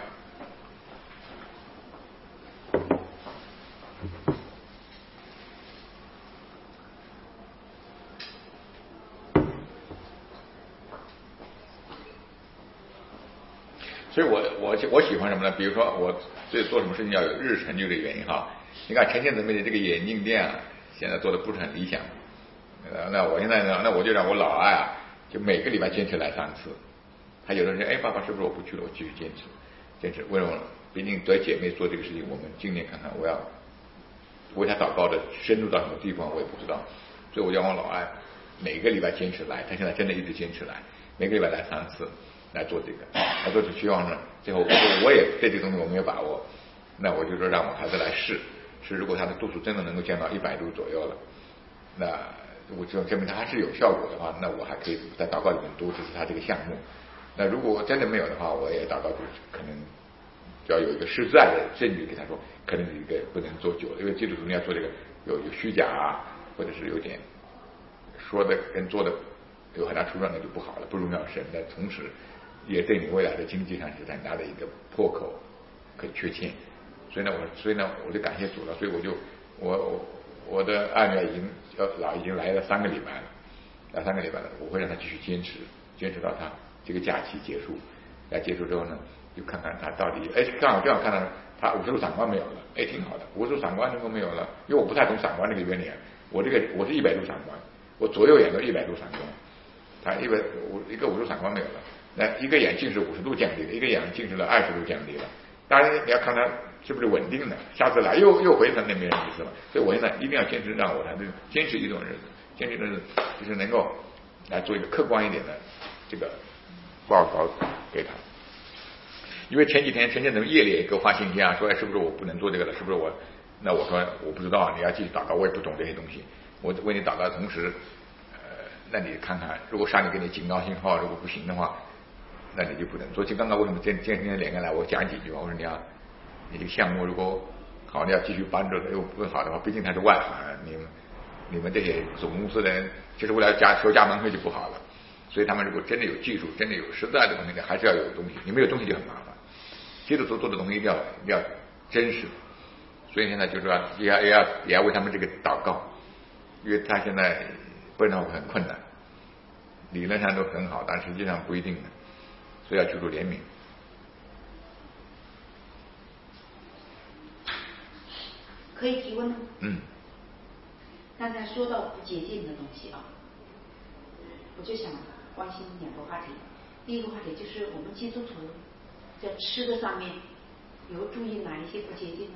S5: 所以我我我喜欢什么呢？比如说我对做什么事情要有日成就的原因哈。你看前线准备的这个眼镜店啊，现在做的不是很理想。呃，那我现在呢，那我就让我老爱啊，就每个礼拜坚持来三次。他有的人说，哎，爸爸是不是我不去了？我继续坚持，坚持。为什么？毕竟对姐妹做这个事情，我们今年看看，我要为他祷告的深入到什么地方，我也不知道。所以我让我老爱每个礼拜坚持来，他现在真的一直坚持来，每个礼拜来三次来做这个，来做这希望呢。最后我说我也对这个东西我没有把握，那我就说让我孩子来试试，如果他的度数真的能够降到一百度左右了，那我就证明他还是有效果的话，那我还可以在祷告里面多支持他这个项目。那如果真的没有的话，我也祷告主可能就要有一个实在的证据给他说，可能你这个不能做久了，因为基督徒你要做这个有有虚假啊，或者是有点说的跟做的有很大出入，那就不好了，不荣耀神。但同时也对你未来的经济上是很大的一个破口可以缺欠。所以呢，我所以呢，我就感谢主了。所以我就我我我的爱女已经要老已经来了三个礼拜了，来三个礼拜了，我会让她继续坚持，坚持到她这个假期结束。来结束之后呢，就看看她到底哎，刚好正好看到她五十度闪光没有了，哎，挺好的，五十度闪光能够没有了，因为我不太懂闪光这个原理，我这个我是一百度闪光，我左右眼都一百度闪光，它一百五一个五十度闪光没有了，那一个眼近视五十度降低了，一个眼近视了二十度降低了。当然你要看它是不是稳定的，下次来又又回成那边的意思了。所以我现在一定要坚持，让我来坚持一种日子，坚持的日子就是能够来做一个客观一点的这个报告给他。因为前几天陈建成夜里给我发信息啊，说哎是不是我不能做这个了？是不是我？那我说我不知道，你要继续祷告，我也不懂这些东西。我为你祷告的同时，呃，那你看看，如果上帝给你警告信号，如果不行的话，那你就不能做。就刚刚为什么今今天两个来，我讲几句话，我说你要你这个项目如果好，你要继续帮助的；如果不好的话，毕竟它是外行，你们你们这些总公司的人，就是为了加收加盟费就不好了。所以他们如果真的有技术，真的有实在的东西，还是要有东西。你没有东西就很麻烦。基督徒做的东西一定要一定要真实。所以现在就是说，也要也要也要为他们这个祷告，因为他现在不然会很困难，理论上都很好，但实际上不一定的，所以要求助怜悯。
S6: 可以提问吗？
S5: 嗯。
S6: 刚才说到不洁净的东西啊，我就想关心两个话题。第一个话题就是我们基督徒在吃的上面有注意哪一些不洁净的呢？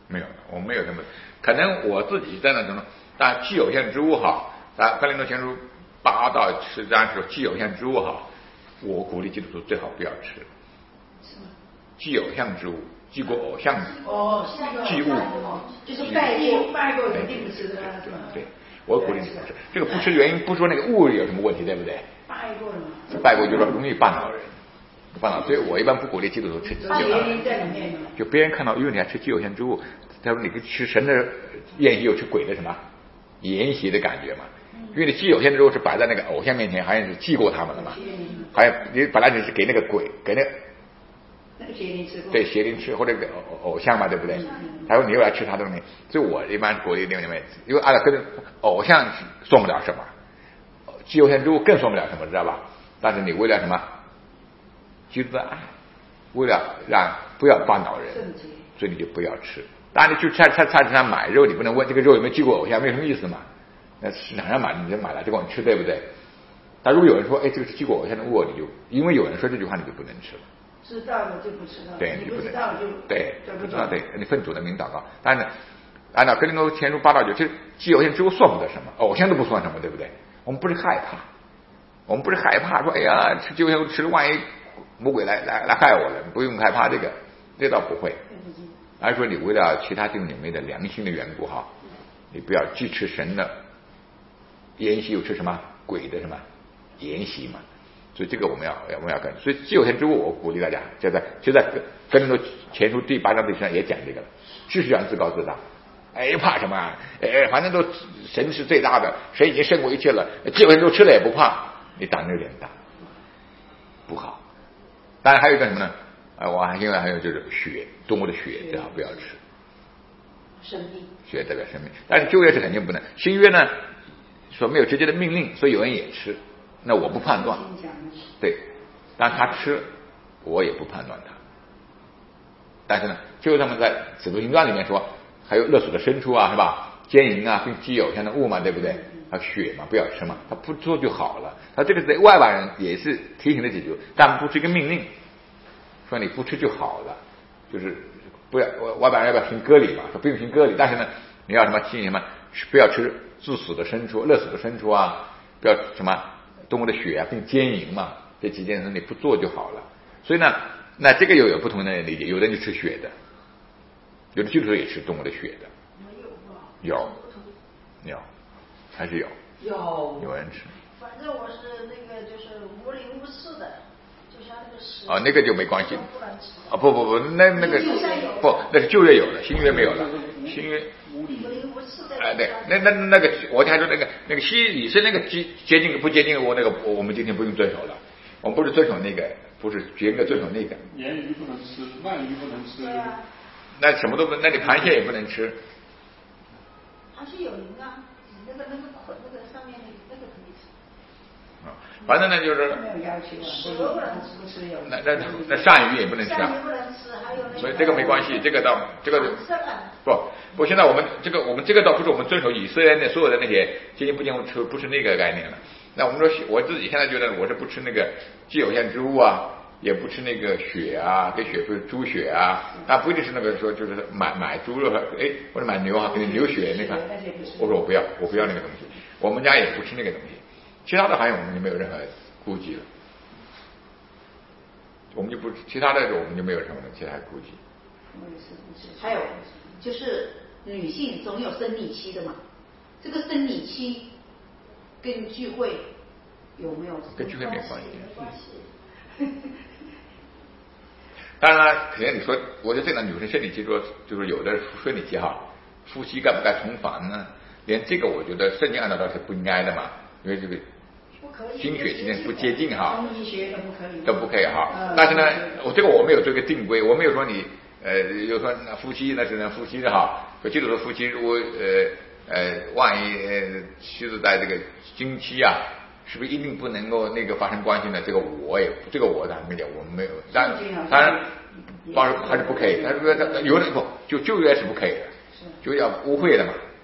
S5: 没有，我没有那么，可能我自己在那种，但既有限之物哈，咱哥林多前书八到十章说既有限之物哈，我鼓励基督徒最好不要吃。既有像之物，既过偶像
S4: 哦，
S5: 祭物，
S4: 就是拜过拜过一定不吃的，
S5: 对对，我鼓励你不吃。这个不吃的原因不说那个物有什么问题，对不对？
S4: 拜过了嘛？
S5: 拜过就是容易绊倒人，绊倒，所以我一般不鼓励基督徒吃鸡有
S4: 限在里面。
S5: 就别人看到，因为你还吃鸡有限之物，他说你吃神的宴席，又吃鬼的什么筵席的感觉嘛。因为你鸡有限之物是摆在那个偶像面前，好像是祭过他们了嘛，好像你本来只是给那个鬼，给那个。对邪灵吃或者给偶偶像嘛，对不对？他说你又来吃他的东西，所以我一般鼓励弟兄姐妹，因为按照跟偶像算不了什么，既有限之物更算不了什么，知道吧？但是你为了什么？基督的爱，为了让不要绊倒人，所以你就不要吃。当然你去菜菜菜市场买肉，你不能问这个肉有没有祭过偶像，没什么意思嘛。那市场上买你就买了，就管你吃，对不对？但如果有人说，哎，这个是祭过偶像的物，你就因为有人说这句话，你就不能吃了。
S4: 知道了就不知道，
S5: 对，
S4: 你不知道就
S5: 对，不知道对，你奉主的名祷告。当然，按照哥林多前书八到九，这既有限之物算不得什么，偶像都不算什么，对不对？我们不是害怕，我们不是害怕说，哎呀，吃既有限吃了，万一魔鬼来来来害我了，不用害怕这个，这倒不会。而是说你为了其他弟兄姐妹的良心的缘故哈，你不要既吃神的筵席，又吃什么鬼的什么筵席嘛。所以这个我们要我们要干，所以既有限之物，我鼓励大家就在就在哥林多前书第八章第十章也讲这个了，事实上自高自大，哎怕什么啊？哎反正都神是最大的，神已经胜过一切了，既有限之物吃了也不怕，你胆子有点大，不好。当然还有一个什么呢？啊，我还另外还有就是血，动物的血最好不要吃，
S4: 生命，
S5: 血代表生命。但是旧约是肯定不能，新约呢说没有直接的命令，所以有人也吃。那我不判断，对，但他吃，我也不判断他。但是呢，就是他们在《使徒行传》里面说，还有勒索的牲畜啊，是吧？奸淫啊，跟既有像的物嘛，对不对？啊，血嘛，不要吃嘛，他不做就好了。他这个在外邦人也是提醒的解决，但不是一个命令，说你不吃就好了，就是不要外邦人要不要行割礼嘛？说不用行割礼，但是呢，你要什么提醒什么？不要吃致死的牲畜、勒索的牲畜啊，不要什么。动物的血啊，并奸淫嘛，这几件事你不做就好了。所以呢，那这个又有不同的理解，有的人就吃血的，有的基督徒也吃动物的血的，有有还是有
S4: 有
S5: 有人吃。
S4: 反正我是那个就是无灵无事的，就像那个屎
S5: 啊，那个就没关系啊，不不不，那那个不，那是旧约有的，新约没有了，新约。哎，对，那那那个，我还说那个那个西以是那个接接近不接近我那个，我们今天不用遵守了，我们不是遵守那个，不是严格遵守那个。
S3: 鲶鱼不能吃，鳗鱼不能吃。
S5: 那什么都不，那你螃蟹也不能吃。
S4: 螃蟹有鳞啊，那个那个捆那个上面那个可以吃。
S5: 啊，反正呢就是。
S4: 没有要求啊，蛇不能吃不吃有。
S5: 那那那鳝鱼也不能吃啊。
S4: 鳝鱼不能吃，还有那个。
S5: 所以这个没关系，这个倒这个。不不，现在我们这个我们这个倒不是我们遵守以色列的所有的那些洁净不洁净吃，不是那个概念了。那我们说我自己现在觉得我是不吃那个既有限之物啊，也不吃那个血啊，给血不是猪血啊，那不一定是那个说就是买买猪肉哎或者买牛啊给你牛血那个，我说我不要我不要那个东西，我们家也不吃那个东西，其他的好像我们就没有任何顾忌了，我们就不其他的我们就没有什么其他顾忌。
S6: 还有就是女性总有生理期的嘛，这个生理期跟聚会有没有？
S5: 跟聚会没关系。关系。当然了，肯定你说，我觉得这个女生生理期说，就是有的生理期哈，夫妻该不该同房呢？连这个我觉得圣经按照到是不应该的嘛，因为这个经血之间不接近哈，都不可以哈。但是呢，我这个我没有做一个定规，我没有说你。呃，有说那夫妻那是那夫妻的哈，说基督的夫妻如果呃呃万一呃妻子在这个经期啊，是不是一定不能够那个发生关系呢？这个我也这个我当然没讲，我们没有，但当然当然还是不可以，但是说有的不就旧约是不可以的，就要污秽的嘛，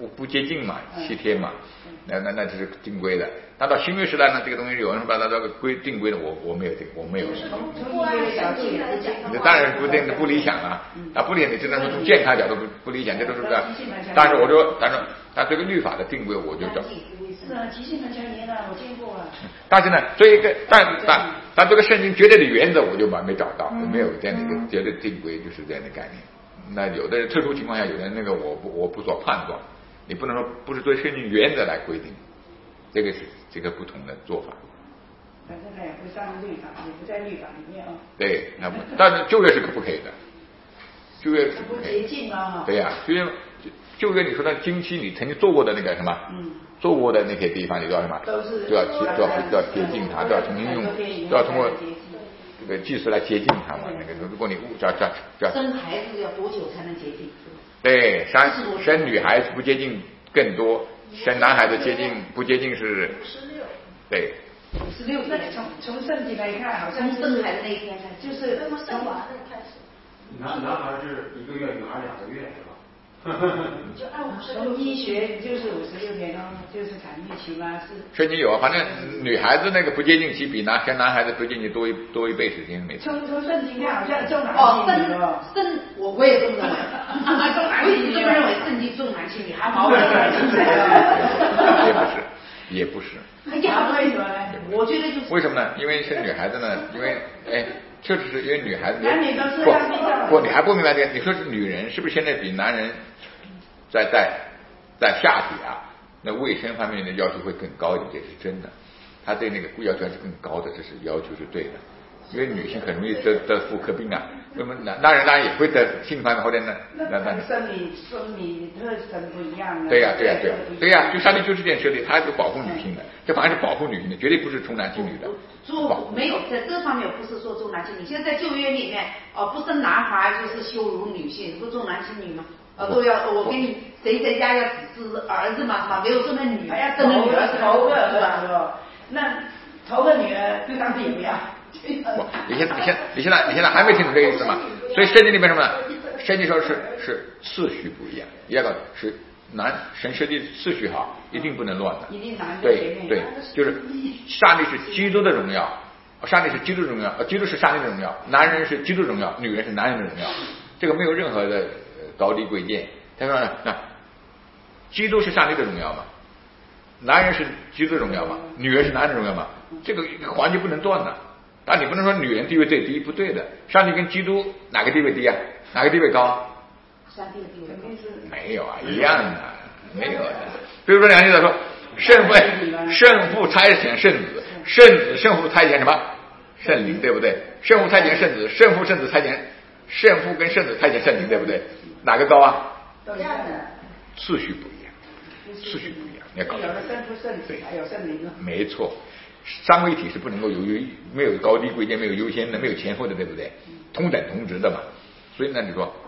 S5: 不不接近嘛，七天嘛，那那那就是定规的。那到新约时代呢，这个东西有人把它这个规定规的，我我没有这个，我没有。
S4: 从从医学角度来讲，
S5: 当然不定不理想了，啊不理想，你只能说从健康角度不不理想，这都是个。但是我说，但是但这个律法的定规，我就叫。
S4: 是啊，急性门腔炎啊，我见过啊。
S5: 但是呢，这一个但但但这个圣经绝对的原则我就没找到，没有这样的一个绝对定规，就是这样的概念。那有的人特殊情况下，有的人那个我不我不做判断，你不能说不是对圣经原则来规定，这个是这个不同的做法。
S4: 反正它也不上律法，也不在律法里面啊。
S5: 对，那不，但是旧约是不可以的，旧约是
S4: 不可以。不洁净啊。
S5: 对呀、啊，旧约旧约你说的经期，你曾经做过的那个什么，嗯，做过的那些地方，你都要什么，
S4: 都是
S5: 都要都要都要洁净它，都要重新用，都要通过这个祭司来洁净它嘛。那个如果你叫叫叫
S6: 生孩子要多久才能洁净？
S5: 对，生生女孩子不洁净更多，生男孩子洁净不洁净是
S4: 五十六。
S5: 对。
S4: 五十六天，从从圣经来看，好像
S6: 生孩子那一天开
S4: 始，就是
S7: 从生完的开始。
S8: 男男孩是一个月，女孩两个月，是吧？
S7: 就按五十六。
S4: 从医学就是五十六天哦，就是产育期嘛，是。
S5: 圣经有啊，反正女孩子那个不洁净期比男跟男孩子不洁净多一多一倍时间，没错。
S4: 从从圣经看，好像重男
S6: 哦，
S4: 轻女
S6: 哦。生我我也这么认为，重男轻女，这么认为，圣经重男轻女，还毛病。
S5: 也不是，也不是。
S4: 哎呀，为什么呢？
S6: 我觉得就是。
S5: 为什么呢？因为是女孩子呢，因为哎。确实是因为女孩子
S4: 男女都是
S5: 不不，你还不明白这个？你说是女人是不是现在比男人在在在下体啊，那卫生方面的要求会更高一点？这是真的，她对那个要求还是更高的，这是要求是对的。因为女性很容易得得妇科病啊，那么男男人当然也会得性方面或者呢，
S4: 那那生理生理特征不一样啊。
S5: 对呀对呀对呀对呀，就上面就是这点设立，它是保护女性的，这反而是保护女性的，绝对不是重男轻女的。
S6: 做没有在这方面不是说重男轻女，现在在旧约里面哦，不生男孩就是羞辱女性，不重男轻女吗？呃，都要我给你谁谁家要只是儿子嘛，哈，没有生的女，
S4: 还要
S6: 生的女儿
S4: 头个是吧？那头个女儿对当地不要。
S5: 不，你现你现你现在你现在还没听懂这个意思吗？所以圣经里面什么呢？圣经说是是次序不一样，第二个是男神设立次序好，一定不能乱的。
S4: 一定男
S5: 对对，就是上帝是基督的荣耀，上帝是基督的荣耀，呃，基督是上帝的荣耀，男人是基督的荣耀，女人是男人的荣耀，这个没有任何的高低贵贱。他说呢，那基督是上帝的荣耀嘛，男人是基督的荣耀嘛，女人是男人的荣耀嘛，这个环节不能断的。但你不能说女人地位最低，不对的。上帝跟基督哪个地位低啊？哪个地位高啊？
S6: 上帝的地位肯定是
S5: 没有啊，一样的，没有的。比如说两句来说，圣父圣父差遣圣子，圣子圣父差遣什么？圣灵，对不对？圣父差遣圣子，圣父圣子差遣圣父跟圣子差遣圣灵，对不对？哪个高啊？
S4: 都一样的，
S5: 次序不一样，次序不一样，你要搞清楚。
S4: 有了圣父圣子，还有圣灵啊。
S5: 没错。三位一体是不能够有优没有高低贵贱，没有优先的，没有前后的，对不对？同等同值的嘛。所以呢，你说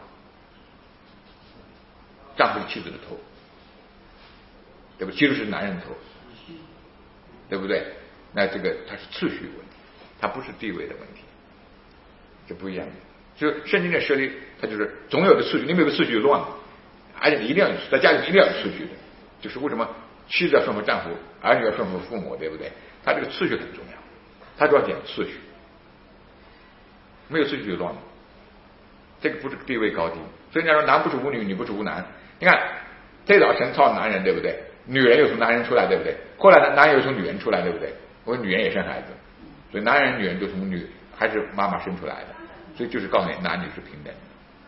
S5: 丈夫是妻子的头，对不对？妻子是男人的头，对不对？那这个它是次序问题，它不是地位的问题，这不一样的。就是圣经的设立，它就是总有的次序，你没有次序就乱了，而且你一定要有在家里一定要有次序的。就是为什么妻子要顺服丈夫，儿女要顺服父母，对不对？他这个次序很重要，他主要讲次序，没有次序就乱了。这个不是地位高低，所以人家说男不是无女，女不是无男。你看最早神造男人，对不对？女人又从男人出来，对不对？后来呢，男人又从女人出来，对不对？因为女人也生孩子，所以男人女人就从女还是妈妈生出来的，所以就是告诉你男女是平等的。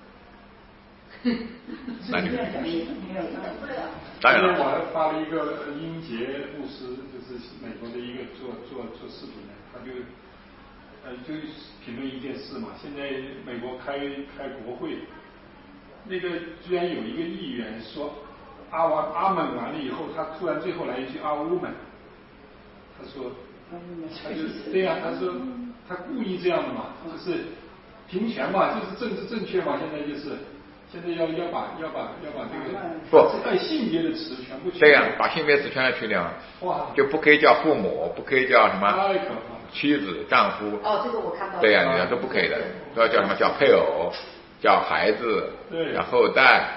S5: 男女当然了，
S3: 我还发了一个英杰牧师，就是美国的一个做做做视频的，他就呃就评论一件事嘛。现在美国开开国会，那个居然有一个议员说阿完阿门完了以后，他突然最后来一句阿乌门，他说他就对呀、啊，他说他故意这样的嘛，就是平权嘛，就是政治正确嘛，现在就是。现在要要把要把要把这个不带性别的词全部去
S5: 对呀、啊，把性别词全要去掉，哇，就不可以叫父母，不可以叫什么妻子、丈夫。
S6: 哦，这个我看到。
S5: 对呀、啊，你要都不可以的，都要叫什么叫配偶，叫孩子，叫后代，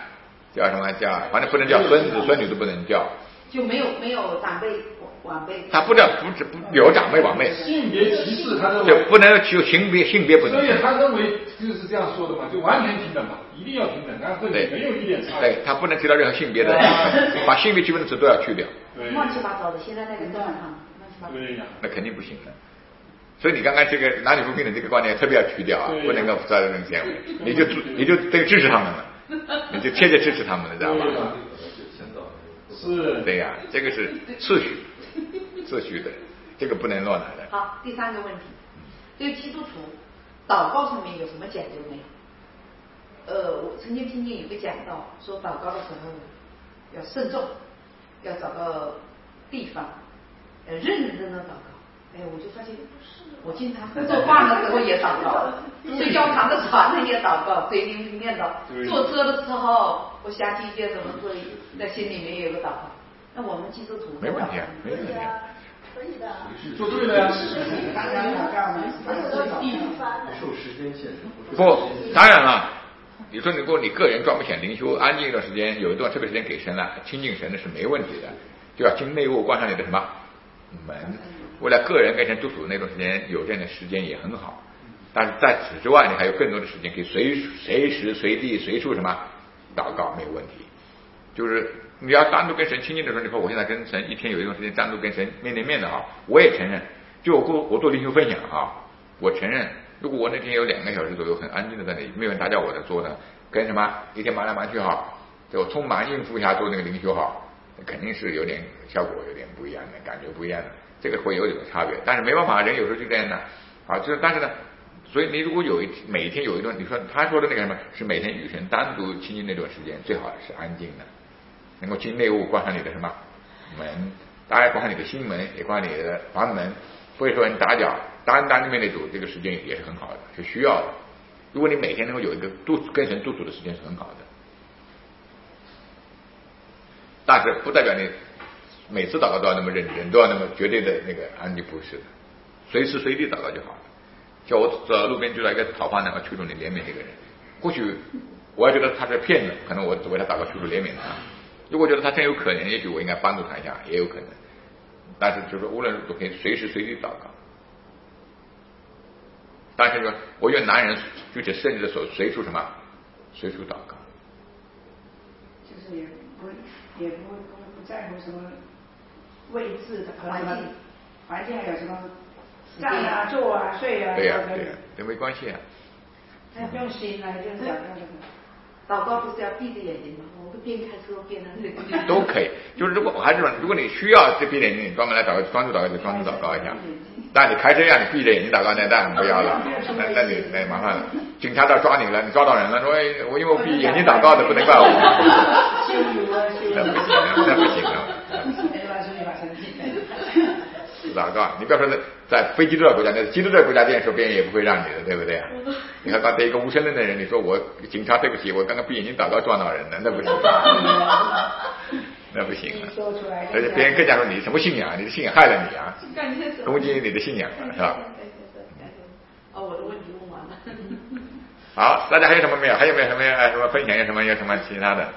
S5: 叫什么叫，反正不能叫孙子孙女都不能叫。
S6: 就没有没有长辈晚辈。
S5: 他不叫不是不有长辈晚辈。
S3: 性别歧视，他认为
S5: 就不能就性别性别不能。
S3: 所以他认为就是这样说的嘛，就完全平等嘛，一定要平等，然后这里没有一点差别。
S5: 对，他不能提到任何性别的，把性别区分的词都要去掉。
S6: 乱七八糟的，现在那个都很乱七八糟。
S3: 对呀。
S5: 那肯定不行的。所以你刚刚这个男女不平等这个观念特别要去掉啊，不能够在这种行为，你就你就这个支持他们了，你就切切支持他们了，知道吧？
S3: 是。
S5: 对呀、啊，这个是次序，次序的，这个不能乱来的。
S6: 好，第三个问题，对基督徒祷告上面有什么讲究没有？呃，我曾经听见有个讲道说，祷告的时候要慎重，要找个地方，呃，认认真真祷告。哎，我就发现，我经常做饭的时候也祷告，睡觉躺在床上也祷告，嘴里面念叨。坐车的时候，我想起一些什么事，在心里面有个祷告。那我们基督徒
S5: 没问题啊，没问题啊。
S7: 可以的。
S3: 做对了呀。
S4: 当然祷告嘛，
S8: 受时间限制。
S5: 不，当然了。你说如果你个人专不显灵修，安静一段时间，有一段特别时间给神了，亲近神的是没问题的，就要进内屋关上你的什么门。为了个人跟神独处的那段时间，有这样的时间也很好。但是在此之外，你还有更多的时间可以随随时随地随处什么祷告，没有问题。就是你要单独跟神亲近的时候，你说我现在跟神一天有一段时间单独跟神面对面的哈，我也承认，就我做我做灵修分享哈，我承认，如果我那天有两个小时左右很安静的在那里，没有人打搅我在做呢，跟什么一天忙来忙去哈，就匆忙应付一下做那个灵修哈，肯定是有点效果有点不一样的，感觉不一样的。这个会有点差别，但是没办法，人有时候就这样的啊。就是但是呢，所以你如果有一每一天有一段，你说他说的那个什么，是每天与神单独亲近那段时间，最好是安静的，能够进内屋，关上你的什么门，当然关上你的心门，也关上你的房门，不会说人打搅，单单的面对主，这个时间也是很好的，是需要的。如果你每天能够有一个独跟神独处的时间是很好的，但是不代表你每次祷告都要那么认真，都要那么绝对的那个安静，不是的，随时随地祷告就好了。像我走路边遇到一个讨饭的，我求主你怜悯这个人，或许我要觉得他是骗子，可能我只为他祷告求主怜悯他。如果觉得他真有可怜，也许我应该帮助他一下，也有可能。但是就是无论都可以随时随地祷告。但是说，我愿男人具体甚至的时候随处什么，随处祷告。
S4: 就是也不也不不在乎什么位置的环境，环境还有什么站啊、坐啊、睡啊，
S5: 对呀、啊、对呀、啊，这没关系啊。
S4: 他不用心啊，就是讲那个。
S6: 祷告不是要闭着眼睛吗？我会边开车边那个。
S5: 都可以，就是如果我还是说，如果你需要这闭着眼睛，你专门来祷告，专注祷告就专注祷告一下。但你开车让你闭着眼睛祷告，那当然不要了，那那你那麻烦了。警察到抓你了，你抓到人了，说哎，我因为我闭眼睛祷告的，不能怪我。那不行，那不行啊。祷告，你不要说在在非基督教国家，那基督教国家这样说，别人也不会让你的，对不对？你看刚才一个无神论的人，你说我警察对不起，我刚刚闭眼睛祷告撞到人了，那不行，那不行了。而且别人更加说你什么信仰，你的信仰害了你啊，攻击你的信仰了，是吧？
S6: 哦，我的问题问完了。
S5: 好，大家还有什么没有？还有没有什么什么分享？有什么有什么其他的？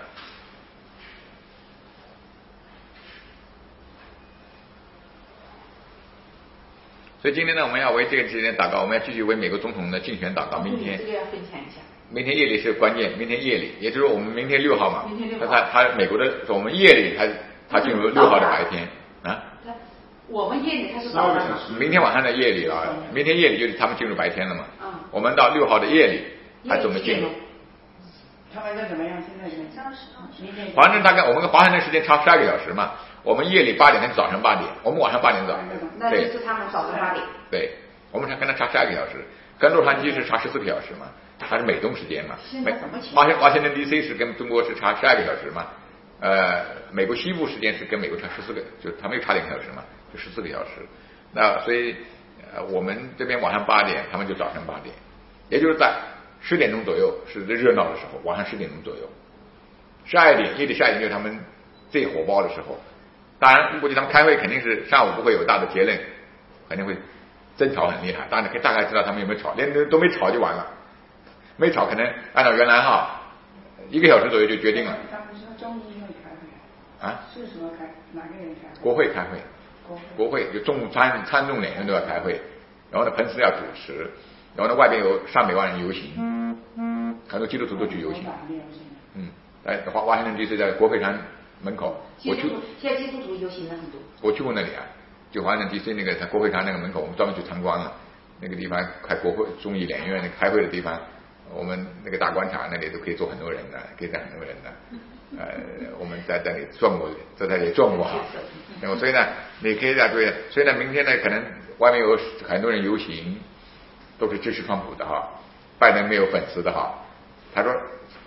S5: 所以今天呢，我们要为这个时间祷告，我们要继续为美国总统的竞选祷告。明天
S6: 这个要分享一下。
S5: 明天夜里是关键，明天夜里，也就是说我们明天六号嘛。
S6: 明天六号。
S5: 他他美国的我们夜里，他他进入六号的白天啊。
S6: 我们夜里他是早上。
S5: 明天晚上的夜里啊，明天夜里就是他们进入白天了嘛。
S6: 嗯。
S5: 我们到六号的夜里，他怎么进入？
S4: 他们在怎么样？现在怎么样？明天。
S5: 反正大概我们跟华盛顿时间差十二个小时嘛。我们夜里八点，他是早上八点，我们晚上八点早。
S6: 那就是他们早上八点。
S5: 对，我们才跟他差十二个小时，跟洛杉矶是差十四个小时嘛，它是美东时间嘛。美华盛华盛顿 D C 是跟中国是差十二个小时嘛，呃，美国西部时间是跟美国差十四个，就他们又差两个小时嘛，就十四个小时。那所以呃，我们这边晚上八点，他们就早上八点，也就是在十点钟左右是最热闹的时候，晚上十点钟左右，十二点夜里十二点就是他们最火爆的时候。当然，估计他们开会肯定是上午不会有大的结论，肯定会争吵很厉害。当然，你可以大概知道他们有没有吵，连都没吵就完了。没吵，可能按照原来哈， 一个小时左右就决定了。
S4: 他们说中医会开会
S5: 啊？
S4: 是什么开？哪个人开会？
S5: 国会开会。
S4: 国会。
S5: 国会就众参参众两院都要开会，然后呢，彭斯要主持，然后呢，外边有上百万人游行，很多基督徒都去游行。嗯，在华华盛顿 D C 在国会山门口，我去。
S6: 现在基督徒游行了很多。
S5: 我去过那里啊，就华盛顿 D C 那个在国会山那个门口，我们专门去参观了。那个地方开国会众议两院那个开会的地方，我们那个大广场那里都可以坐很多人的，可以站很多人的。呃，我们在这里转过，在这里转过哈。然后所以呢，你可以在对，所以呢，明天呢，可能外面有很多人游行，都是支持川普的哈，拜登没有粉丝的哈。他说，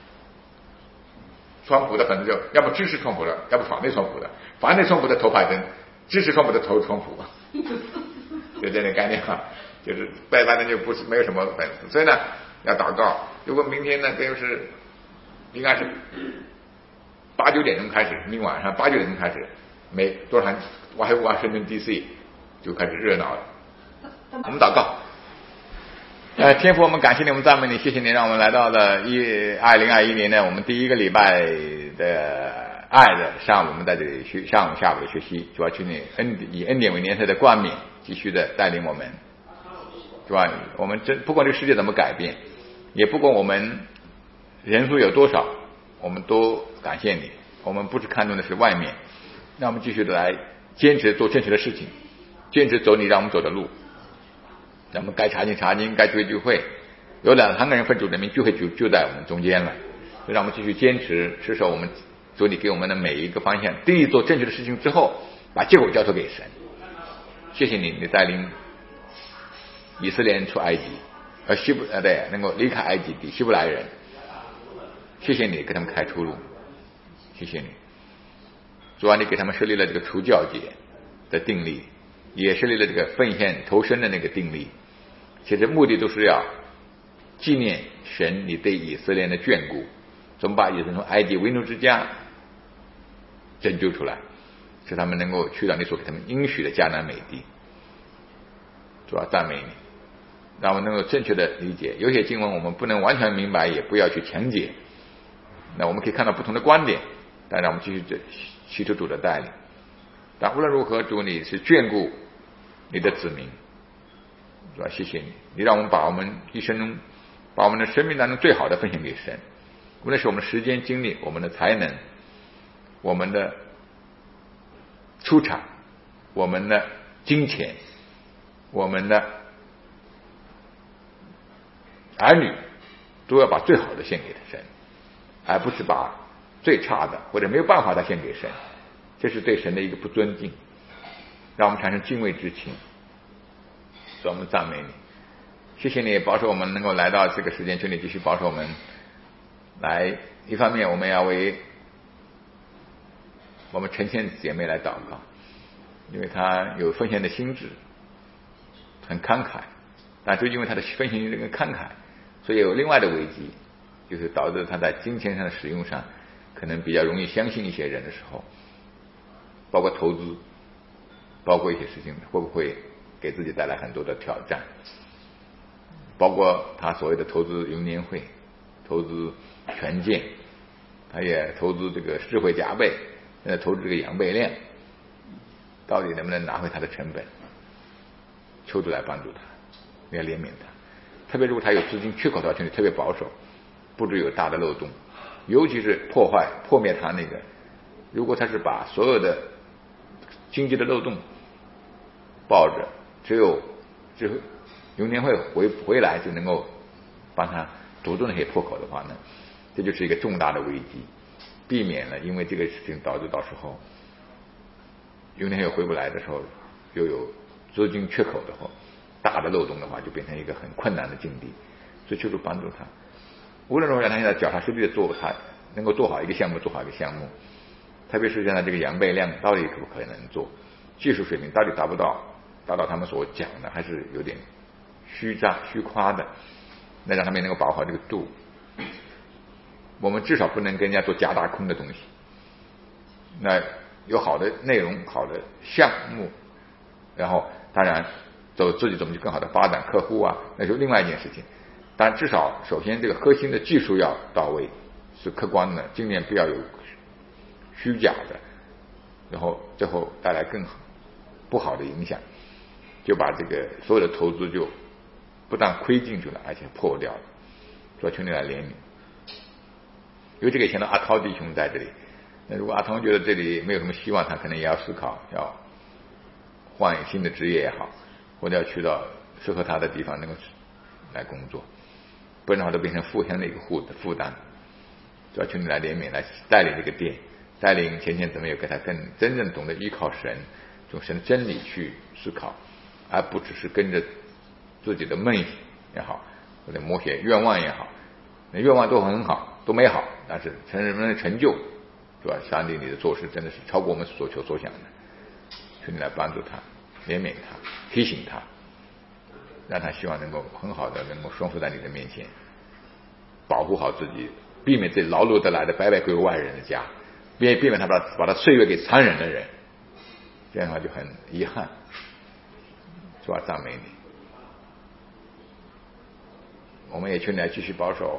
S5: 川普的粉丝就要么支持川普的，要不反对川普的，反对川普的投拜登，支持川普的投川普，就这个概念哈。就是拜拜登就不是没有什么粉丝，所以呢要祷告。如果明天呢，就是应该是八九点钟开始，明晚上八九点钟开始，每多少华华盛顿 D C 就开始热闹了。我们祷告。呃，天父，我们感谢你，我们赞美你，谢谢你，让我们来到了一二零二一年呢，我们第一个礼拜的爱的上午，我们在这里学上午下午的学习，主要求你恩以恩典为年岁的冠冕，继续的带领我们。是吧？我们真不管这个世界怎么改变，也不管我们人数有多少，我们都感谢你。我们不是看重的是外面，让我们继续的来坚持做正确的事情，坚持走你让我们走的路。让我们该查经查经，该聚会聚会。有两三个人分主的名，聚会就就在我们中间了。就让我们继续坚持，持守我们主你给我们的每一个方向。第一做正确的事情之后，把结果交托给神。谢谢你，你带领以色列人出埃及，呃，希伯呃对，能够离开埃及的希伯来人，谢谢你给他们开出路，谢谢你，主啊，你给他们设立了这个除酵节的定例，也设立了这个奉献投生的那个定例，其实目的都是要纪念神你对以色列人的眷顾，怎么把以色列人从埃及为奴之家拯救出来，使他们能够去到你所给他们应许的迦南美地。主啊，赞美你，让我们能够正确的理解。有些经文我们不能完全明白，也不要去强解。那我们可以看到不同的观点，但让我们继续吸取主的带领。但无论如何，主你是眷顾你的子民，主啊，谢谢你，你让我们把我们一生中，把我们的生命当中最好的奉献给神，无论是我们的时间、精力、我们的才能、我们的出场、我们的金钱。我们的儿女都要把最好的献给神，而不是把最差的或者没有办法的献给神，这是对神的一个不尊敬，让我们产生敬畏之情。所以我们赞美你，谢谢你保守我们能够来到这个时间，求你继续保守我们。来，一方面我们要为我们陈倩姐妹来祷告，因为她有奉献的心智。很慷慨，但就因为他的分析这个慷慨，所以有另外的危机，就是导致他在金钱上的使用上可能比较容易相信一些人的时候，包括投资，包括一些事情会不会给自己带来很多的挑战，包括他所谓的投资永年会，投资权健，他也投资这个智慧加倍，现在投资这个养倍量，到底能不能拿回他的成本？求主来帮助他，你要怜悯他，特别如果他有资金缺口的话，请你特别保守，不致有大的漏洞，尤其是破坏破灭他那个，如果他是把所有的经济的漏洞抱着，只有只有永年会回回来就能够帮他堵住那些破口的话呢，这就是一个重大的危机，避免了因为这个事情导致到时候永年会回不来的时候，又有资金缺口的话，大的漏洞的话，就变成一个很困难的境地。所以求主帮助他，无论如何让他现在脚踏实地的做，他能够做好一个项目，做好一个项目。特别是现在这个养倍量到底可不可能做，技术水平到底达不到，达到他们所讲的，还是有点虚张虚夸的。那让他们能够把握好这个度。我们至少不能跟人家做假大空的东西。那有好的内容、好的项目，然后当然走自己怎么去更好的发展客户啊，那就另外一件事情。但至少首先这个核心的技术要到位， 是客观的，尽量不要有虚假的，然后最后带来更不好的影响，就把这个所有的投资就不但亏进去了，而且破掉了。说兄弟来怜悯，尤其可以想到阿涛弟兄在这里。那如果阿涛觉得这里没有什么希望，他可能也要思考，要换新的职业也好，或者要去到适合他的地方能够来工作，不然的话都变成负向的一个负负担。主要求你来怜悯，来带领这个店，带领前线姊妹有给他更真正懂得依靠神，从神真理去思考，而不只是跟着自己的梦也好，或者某些愿望也好，那愿望都很好，都美好，但是成人们的成就，是吧？上帝你的做事真的是超过我们所求所想的，求你来帮助他，怜悯他，提醒他，让他希望能够很好的能够顺服在你的面前，保护好自己，避免这劳碌得来的白白归外人的家，避避免他把把他岁月给残忍的人，这样的话就很遗憾，是吧？赞美你，我们也求你来继续保守，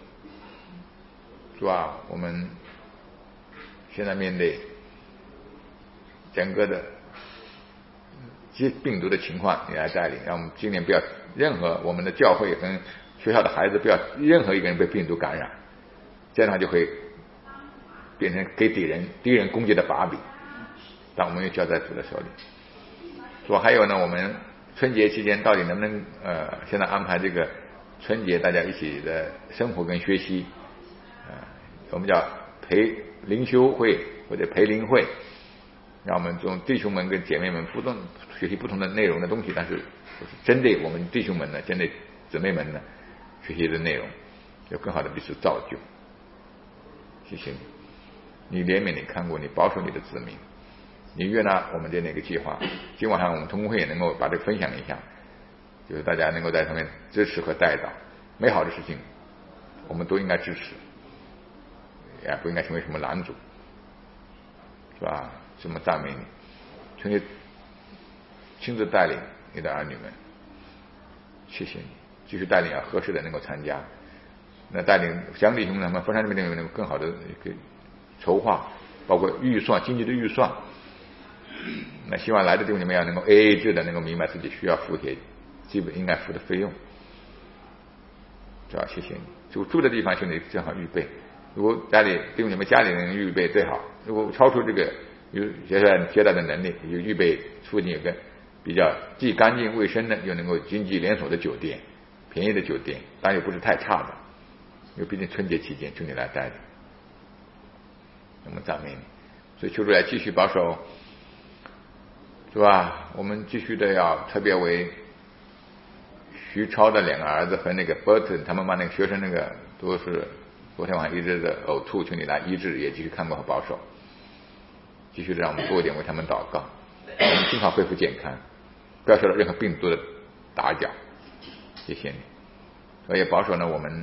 S5: 是吧？我们现在面对整个的这病毒的情况，你来带领，让我们今年不要任何我们的教会跟学校的孩子不要任何一个人被病毒感染，这样的话就会变成给敌人敌人攻击的把柄，但我们又交在主的手里。说还有呢，我们春节期间到底能不能呃现在安排这个春节大家一起的生活跟学习，呃我们叫陪灵修会或者陪灵会，让我们这种弟兄们跟姐妹们不同学习不同的内容的东西，但是针对我们弟兄们呢，针对姊妹们呢学习的内容有更好的彼此造就。谢谢你，你怜悯，你看过，你保守你的子民，你悦纳我们的那个计划。今晚上我们同工会也能够把这个分享一下，就是大家能够在上面支持和带导美好的事情，我们都应该支持，也不应该成为什么拦阻，是吧？什么赞美你，求你亲自带领你的儿女们，谢谢你，继续带领啊，合适的能够参加，那带领乡弟兄们他们佛山这边能够更好的一个筹划，包括预算经济的预算，那希望来的地方你们要能够 A A 制的能够明白自己需要付些基本应该付的费用，是吧？谢谢你，就住的地方兄弟正好预备，如果家里对你们家里人预备最好，如果超出这个有接待接待的能力，有预备附近有个比较既干净卫生的又能够经济连锁的酒店，便宜的酒店，但又不是太差的，因为毕竟春节期间求你来带着，我们赞美你，所以求主来继续保守，是吧？我们继续的要特别为徐超的两个儿子和那个 Burton 他们班那个学生那个都是昨天晚上一直的呕吐，求你来医治，也继续看顾和保守，继续让我们多一点为他们祷告，我们尽快恢复健康，不要受到任何病毒的打搅，谢谢你。所以保守呢，我们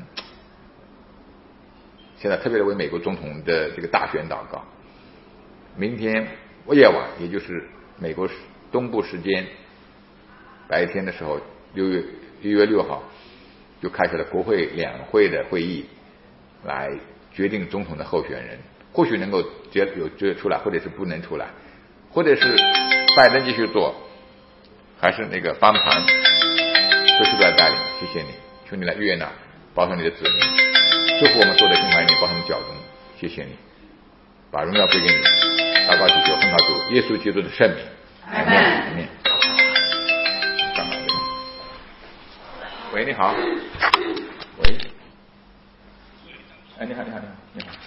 S5: 现在特别的为美国总统的这个大选祷告，明天夜晚也就是美国东部时间白天的时候，六月一月六号就开始了国会两会的会议，来决定总统的候选人，或许能够决有决出来，或者是不能出来，或者是拜登继续做，还是那个翻盘，都是在带领。谢谢你，求你来悦纳，保守你的子民，祝福我们做的心怀你，保守我们脚中。谢谢你，把荣耀归给你，祷告祈求，奉靠主耶稣基督的圣名。阿门。阿门。喂，你好。喂。哎，你好，你好，你好，你好。